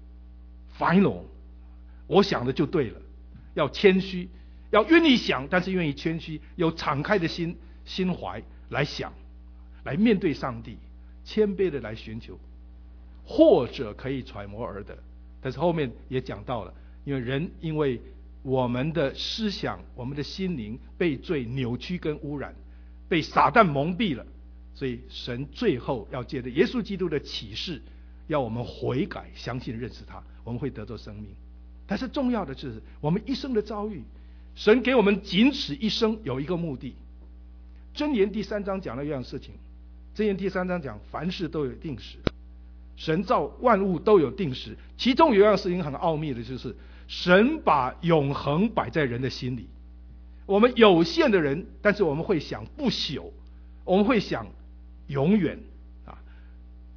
final。我想的就对了，要谦虚，要愿意想，但是愿意谦虚，有敞开的心心怀来想，来面对上帝，谦卑的来寻求，或者可以揣摩而得。但是后面也讲到了，因为人因为我们的思想，我们的心灵被罪扭曲跟污染，被撒旦蒙蔽了，所以神最后要借着耶稣基督的启示，要我们悔改，相信认识他，我们会得到生命。但是重要的是我们一生的遭遇，神给我们仅此一生有一个目的。箴言第三章讲了一样事情，箴言第三章讲凡事都有定时，神造万物都有定时，其中有一样事情很奥秘的，就是神把永恒摆在人的心里。我们有限的人，但是我们会想不朽，我们会想永远啊。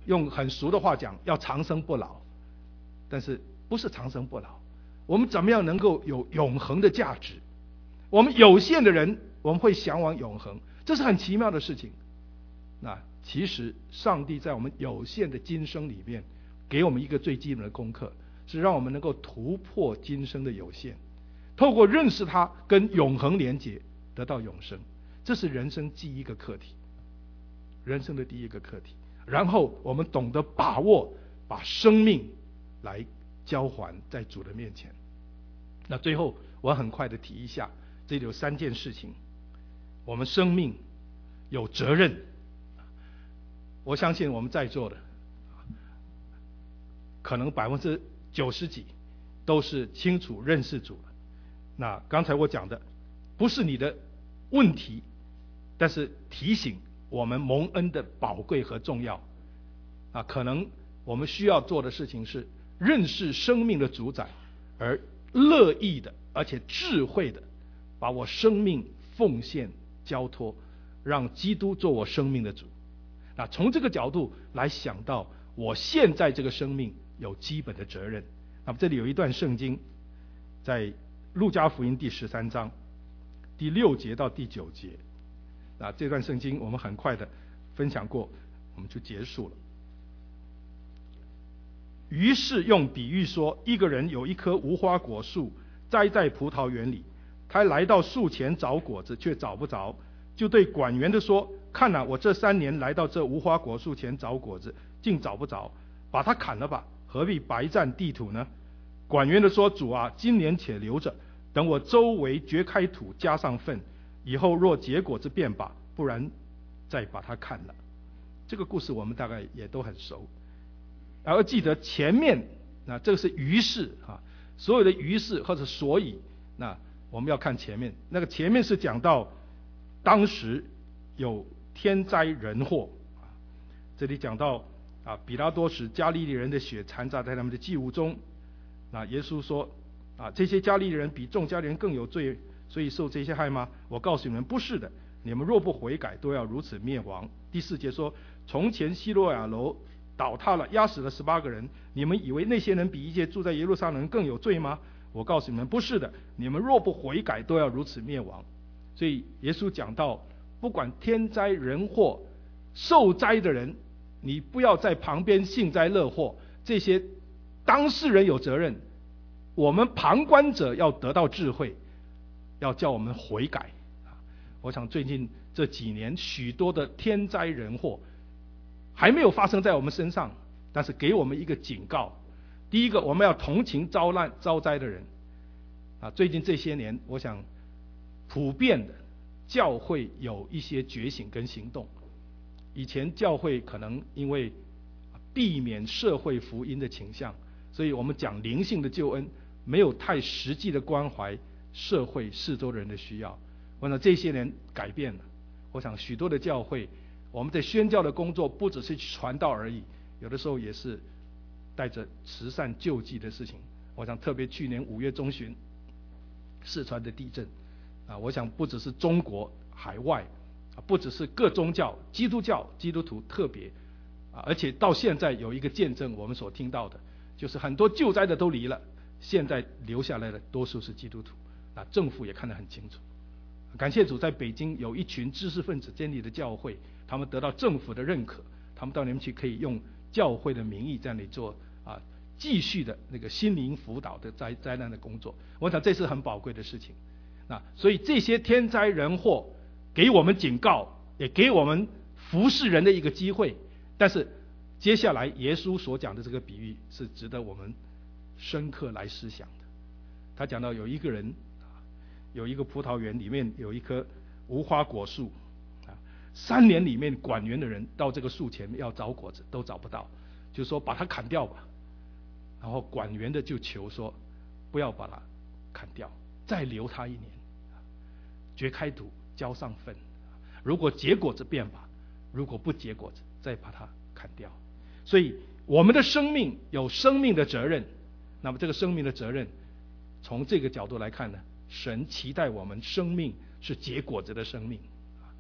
用很俗的话讲，要长生不老。但是不是长生不老，我们怎么样能够有永恒的价值？我们有限的人，我们会向往永恒，这是很奇妙的事情。那其实上帝在我们有限的今生里面，给我们一个最基本的功课，是让我们能够突破今生的有限，透过认识他跟永恒连结，得到永生。这是人生第一个课题，人生的第一个课题。然后我们懂得把握，把生命来交还在主的面前。那最后我很快的提一下，这里有三件事情。我们生命有责任，我相信我们在座的可能百分之九十几都是清楚认识主的。那刚才我讲的不是你的问题，但是提醒我们蒙恩的宝贵和重要啊，可能我们需要做的事情是认识生命的主宰，而乐意的而且智慧的把我生命奉献交托，让基督做我生命的主。那从这个角度来想到我现在这个生命有基本的责任。那么这里有一段圣经，在路加福音第十三章第六节到第九节。那这段圣经我们很快的分享过，我们就结束了。于是用比喻说，一个人有一棵无花果树栽在葡萄园里，他来到树前找果子，却找不着，就对管园的说，看啊，我这三年来到这无花果树前找果子，竟找不着，把它砍了吧，何必白占地土呢？管园的说，主啊，今年且留着，等我周围掘开土，加上粪，以后若结果子便罢，不然再把它砍了。这个故事我们大概也都很熟。而记得前面，那这个是于是啊，所有的于是或者所以，那我们要看前面。那个前面是讲到当时有天灾人祸啊，这里讲到啊，比拉多使加利利人的血掺杂在他们的祭物中。那耶稣说啊，这些加利利人比众加利人更有罪，所以受这些害吗？我告诉你们，不是的，你们若不悔改，都要如此灭亡。第四节说，从前希罗亚楼倒塌了，压死了十八个人，你们以为那些人比一切住在耶路撒冷人更有罪吗？我告诉你们，不是的，你们若不悔改，都要如此灭亡。所以耶稣讲到，不管天灾人祸，受灾的人，你不要在旁边幸灾乐祸，这些当事人有责任，我们旁观者要得到智慧，要叫我们悔改。我想最近这几年许多的天灾人祸还没有发生在我们身上，但是给我们一个警告。第一个，我们要同情遭难遭灾的人啊。最近这些年，我想普遍的教会有一些觉醒跟行动。以前教会可能因为避免社会福音的倾向，所以我们讲灵性的救恩，没有太实际的关怀社会四周人的需要。我想这些年改变了，我想许多的教会，我们在宣教的工作不只是传道而已，有的时候也是带着慈善救济的事情。我想特别去年五月中旬四川的地震啊，我想不只是中国海外啊，不只是各宗教，基督教基督徒特别啊，而且到现在有一个见证，我们所听到的就是很多救灾的都离了，现在留下来的多数是基督徒啊，政府也看得很清楚。感谢主，在北京有一群知识分子建立的教会，他们得到政府的认可，他们到那边去可以用教会的名义在那里做啊，继续的那个心灵辅导的灾灾难的工作。我想这是很宝贵的事情。那所以这些天灾人祸给我们警告，也给我们服侍人的一个机会。但是接下来耶稣所讲的这个比喻是值得我们深刻来思想的。他讲到有一个人，有一个葡萄园里面有一棵无花果树啊，三年里面管园的人到这个树前要找果子都找不到，就说把它砍掉吧。然后管园的就求说，不要把它砍掉，再留它一年，掘开土，浇上粪，如果结果子便罢，如果不结果子，再把它砍掉。所以我们的生命有生命的责任。那么这个生命的责任，从这个角度来看呢，神期待我们生命是结果子的生命。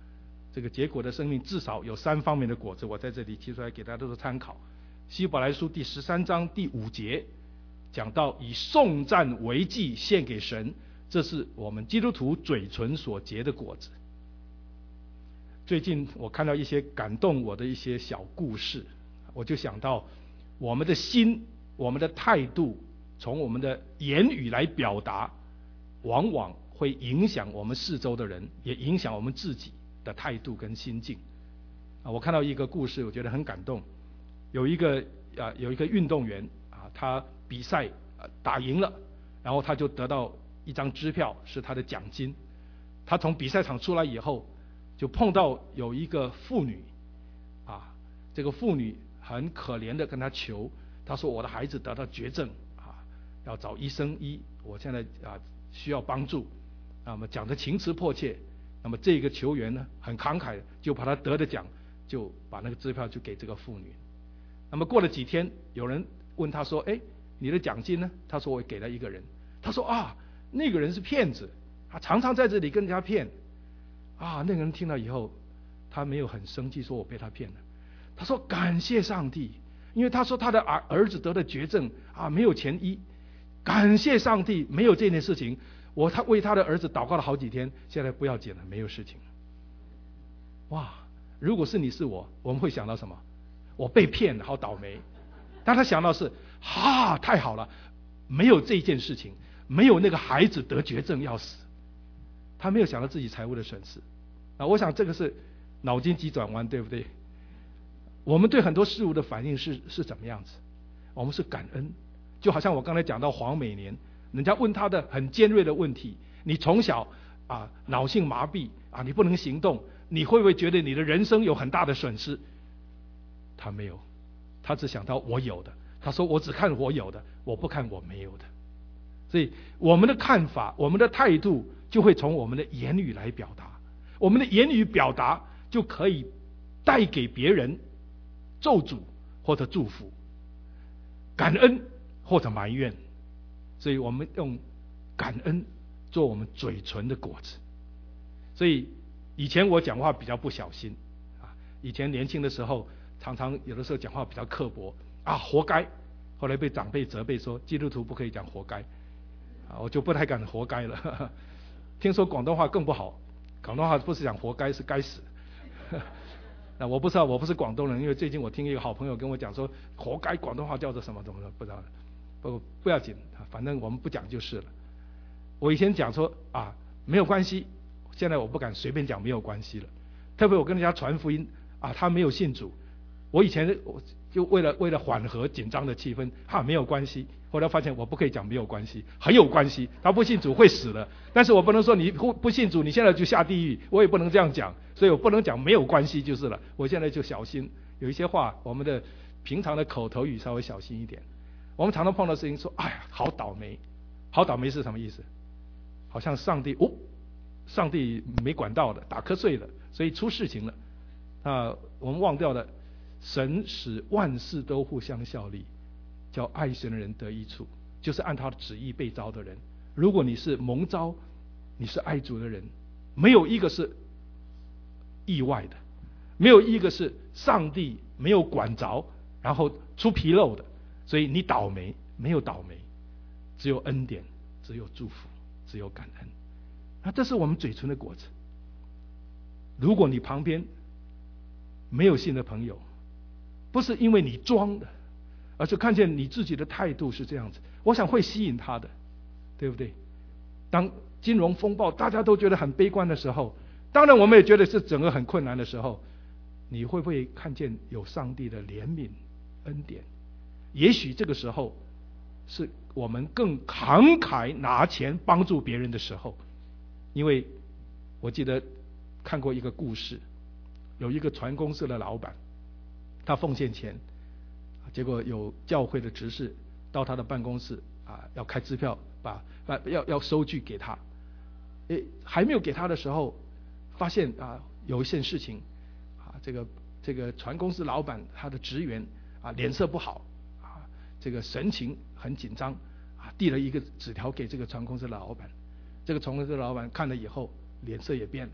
这个结果的生命至少有三方面的果子，我在这里提出来给大家做参考。希伯来书第十三章第五节讲到以颂赞为祭献给神，这是我们基督徒嘴唇所结的果子。最近我看到一些感动我的一些小故事，我就想到我们的心，我们的态度，从我们的言语来表达，往往会影响我们四周的人，也影响我们自己的态度跟心境。啊，我看到一个故事，我觉得很感动。有一个啊，有一个运动员啊，他比赛啊打赢了，然后他就得到一张支票，是他的奖金。他从比赛场出来以后，就碰到有一个妇女，啊，这个妇女很可怜的跟他求，他说我的孩子得到绝症啊，要找医生医，我现在啊需要帮助。那么讲的情辞迫切，那么这个球员呢很慷慨，就把他得的奖就把那个支票就给这个妇女。那么过了几天，有人问他说：“哎，你的奖金呢？”他说：“我给了一个人。”他说：“啊，那个人是骗子，他常常在这里跟人家骗。”啊，那个人听了以后，他没有很生气，说我被他骗了。他说：“感谢上帝，因为他说他的儿儿子得了绝症啊，没有钱医。感谢上帝，没有这件事情，我他为他的儿子祷告了好几天，现在不要紧了，没有事情。”哇，如果是你是我，我们会想到什么？我被骗了，好倒霉。但他想到是，哈，太好了，没有这件事情，没有那个孩子得绝症要死。他没有想到自己财务的损失。啊，我想这个是脑筋急转弯，对不对？我们对很多事物的反应是是怎么样子？我们是感恩，就好像我刚才讲到黄美莲，人家问他的很尖锐的问题，你从小啊脑性麻痹啊，你不能行动，你会不会觉得你的人生有很大的损失？他没有，他只想到我有的。他说我只看我有的，我不看我没有的。所以我们的看法，我们的态度就会从我们的言语来表达，我们的言语表达就可以带给别人咒诅或者祝福，感恩或者埋怨。所以我们用感恩做我们嘴唇的果子。所以以前我讲话比较不小心啊，以前年轻的时候常常有的时候讲话比较刻薄啊，活该。后来被长辈责备说基督徒不可以讲活该啊，我就不太敢活该了。呵呵，听说广东话更不好，广东话不是讲活该，是该死。那我不知道，我不是广东人，因为最近我听一个好朋友跟我讲说，活该广东话叫做什么怎么的，不知道。不不要紧，反正我们不讲就是了。我以前讲说啊没有关系，现在我不敢随便讲没有关系了。特别我跟人家传福音啊，他没有信主，我以前我就为了为了缓和紧张的气氛，哈没有关系。后来发现我不可以讲没有关系，很有关系。他不信主会死的，但是我不能说你不不信主你现在就下地狱，我也不能这样讲，所以我不能讲没有关系就是了。我现在就小心，有一些话我们的平常的口头语稍微小心一点。我们常常碰到事情说，哎呀好倒霉，好倒霉是什么意思？好像上帝哦，上帝没管到的，打瞌睡了，所以出事情了。啊，我们忘掉了，神使万事都互相效力，叫爱神的人得益处，就是按他的旨意被招的人。如果你是蒙召，你是爱主的人，没有一个是意外的，没有一个是上帝没有管着然后出纰漏的，所以你倒霉，没有倒霉，只有恩典，只有祝福，只有感恩。那这是我们嘴唇的果子。如果你旁边没有信的朋友，不是因为你装的，而是看见你自己的态度是这样子，我想会吸引他的，对不对？当金融风暴大家都觉得很悲观的时候，当然我们也觉得是整个很困难的时候，你会不会看见有上帝的怜悯恩典？也许这个时候是我们更慷慨拿钱帮助别人的时候。因为我记得看过一个故事，有一个船公司的老板，他奉献钱，结果有教会的执事到他的办公室啊，要开支票，把把要要收据给他。诶，还没有给他的时候，发现啊有一件事情啊，这个这个船公司老板他的职员啊脸色不好啊，这个神情很紧张啊，递了一个纸条给这个船公司的老板。这个船公司的老板看了以后脸色也变了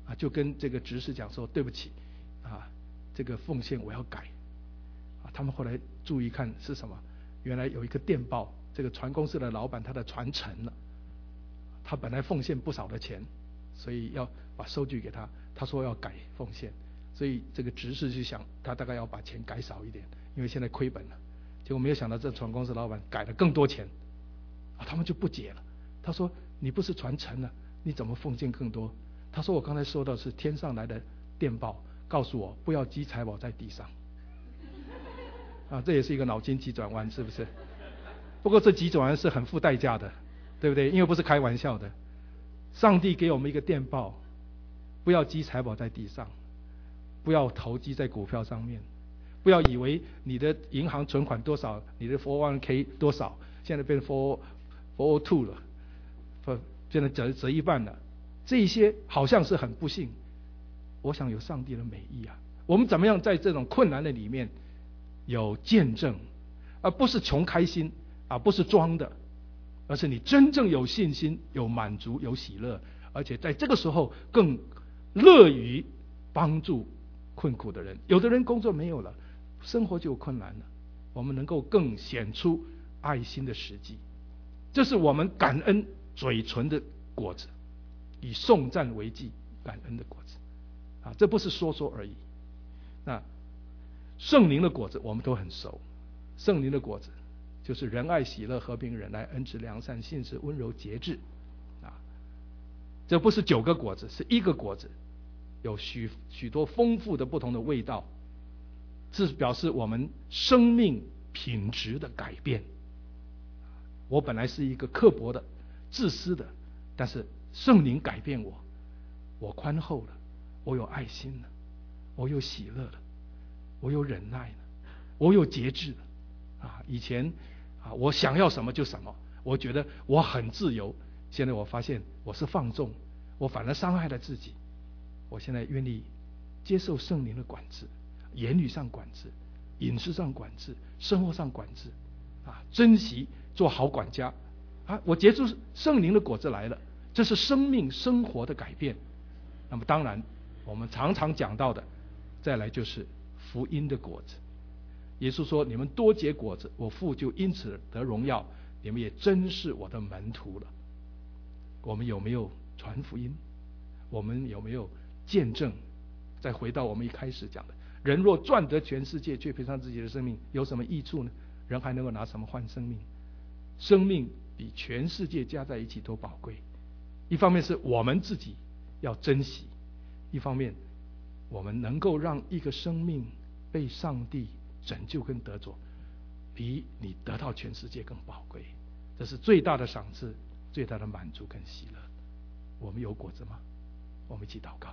啊，就跟这个执事讲说对不起啊，这个奉献我要改啊。他们后来注意看是什么，原来有一个电报，这个船公司的老板他的船沉了，他本来奉献不少的钱，所以要把收据给他，他说要改奉献，所以这个执事就想他大概要把钱改少一点，因为现在亏本了。结果没有想到这船公司老板改了更多钱啊，他们就不解了。他说你不是船沉了，你怎么奉献更多？他说我刚才收到是天上来的电报，告诉我不要积财宝在地上。啊，这也是一个脑筋急转弯，是不是？不过这急转弯是很付代价的，对不对？因为不是开玩笑的。上帝给我们一个电报，不要积财宝在地上，不要投机在股票上面，不要以为你的银行存款多少，你的 四零一 k 多少，现在变成四零二了，现在折折一半了。这些好像是很不幸，我想有上帝的美意啊。我们怎么样在这种困难的里面有见证，而不是穷开心啊，不是装的，而是你真正有信心、有满足、有喜乐，而且在这个时候更乐于帮助困苦的人。有的人工作没有了，生活就有困难了，我们能够更显出爱心的实际，这是我们感恩嘴唇的果子，以颂赞为祭，感恩的果子啊，这不是说说而已。那圣灵的果子我们都很熟，圣灵的果子就是仁爱、喜乐、和平、忍耐、恩慈、良善、信实、温柔、节制啊，这不是九个果子，是一个果子，有许许多丰富的不同的味道，是表示我们生命品质的改变。我本来是一个刻薄的、自私的，但是圣灵改变我，我宽厚了，我有爱心了，我有喜乐了，我有忍耐了，我有节制了啊！以前啊，我想要什么就什么，我觉得我很自由。现在我发现我是放纵，我反而伤害了自己。我现在愿意接受圣灵的管制，言语上管制，饮食上管制，生活上管制啊，珍惜做好管家啊！我结出圣灵的果子来了，这是生命生活的改变。那么当然我们常常讲到的，再来就是福音的果子。耶稣说，你们多结果子，我父就因此得荣耀，你们也真是我的门徒了。我们有没有传福音？我们有没有见证？再回到我们一开始讲的，人若赚得全世界，却赔上自己的生命，有什么益处呢？人还能够拿什么换生命？生命比全世界加在一起都宝贵。一方面是我们自己要珍惜，一方面我们能够让一个生命被上帝拯救跟得着，比你得到全世界更宝贵。这是最大的赏赐，最大的满足跟喜乐。我们有果子吗？我们一起祷告。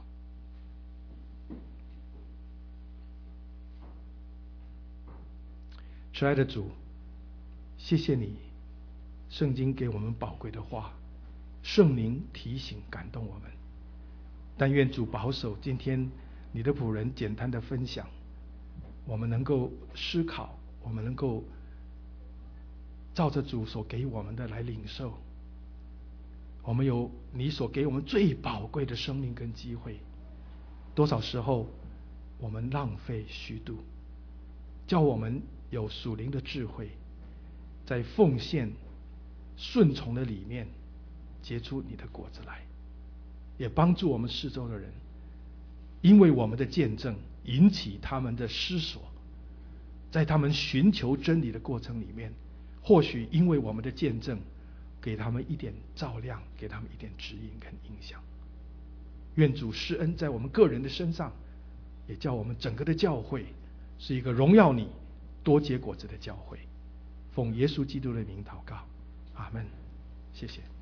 亲爱的主，谢谢你，圣经给我们宝贵的话，圣灵提醒感动我们。但愿主保守今天你的仆人简单的分享，我们能够思考，我们能够照着主所给我们的来领受。我们有你所给我们最宝贵的生命跟机会，多少时候我们浪费虚度，叫我们有属灵的智慧，在奉献顺从的里面结出你的果子来，也帮助我们四周的人，因为我们的见证引起他们的思索，在他们寻求真理的过程里面，或许因为我们的见证给他们一点照亮，给他们一点指引跟影响。愿主施恩在我们个人的身上，也叫我们整个的教会是一个荣耀你、多结果子的教会。奉耶稣基督的名祷告，阿们。谢谢。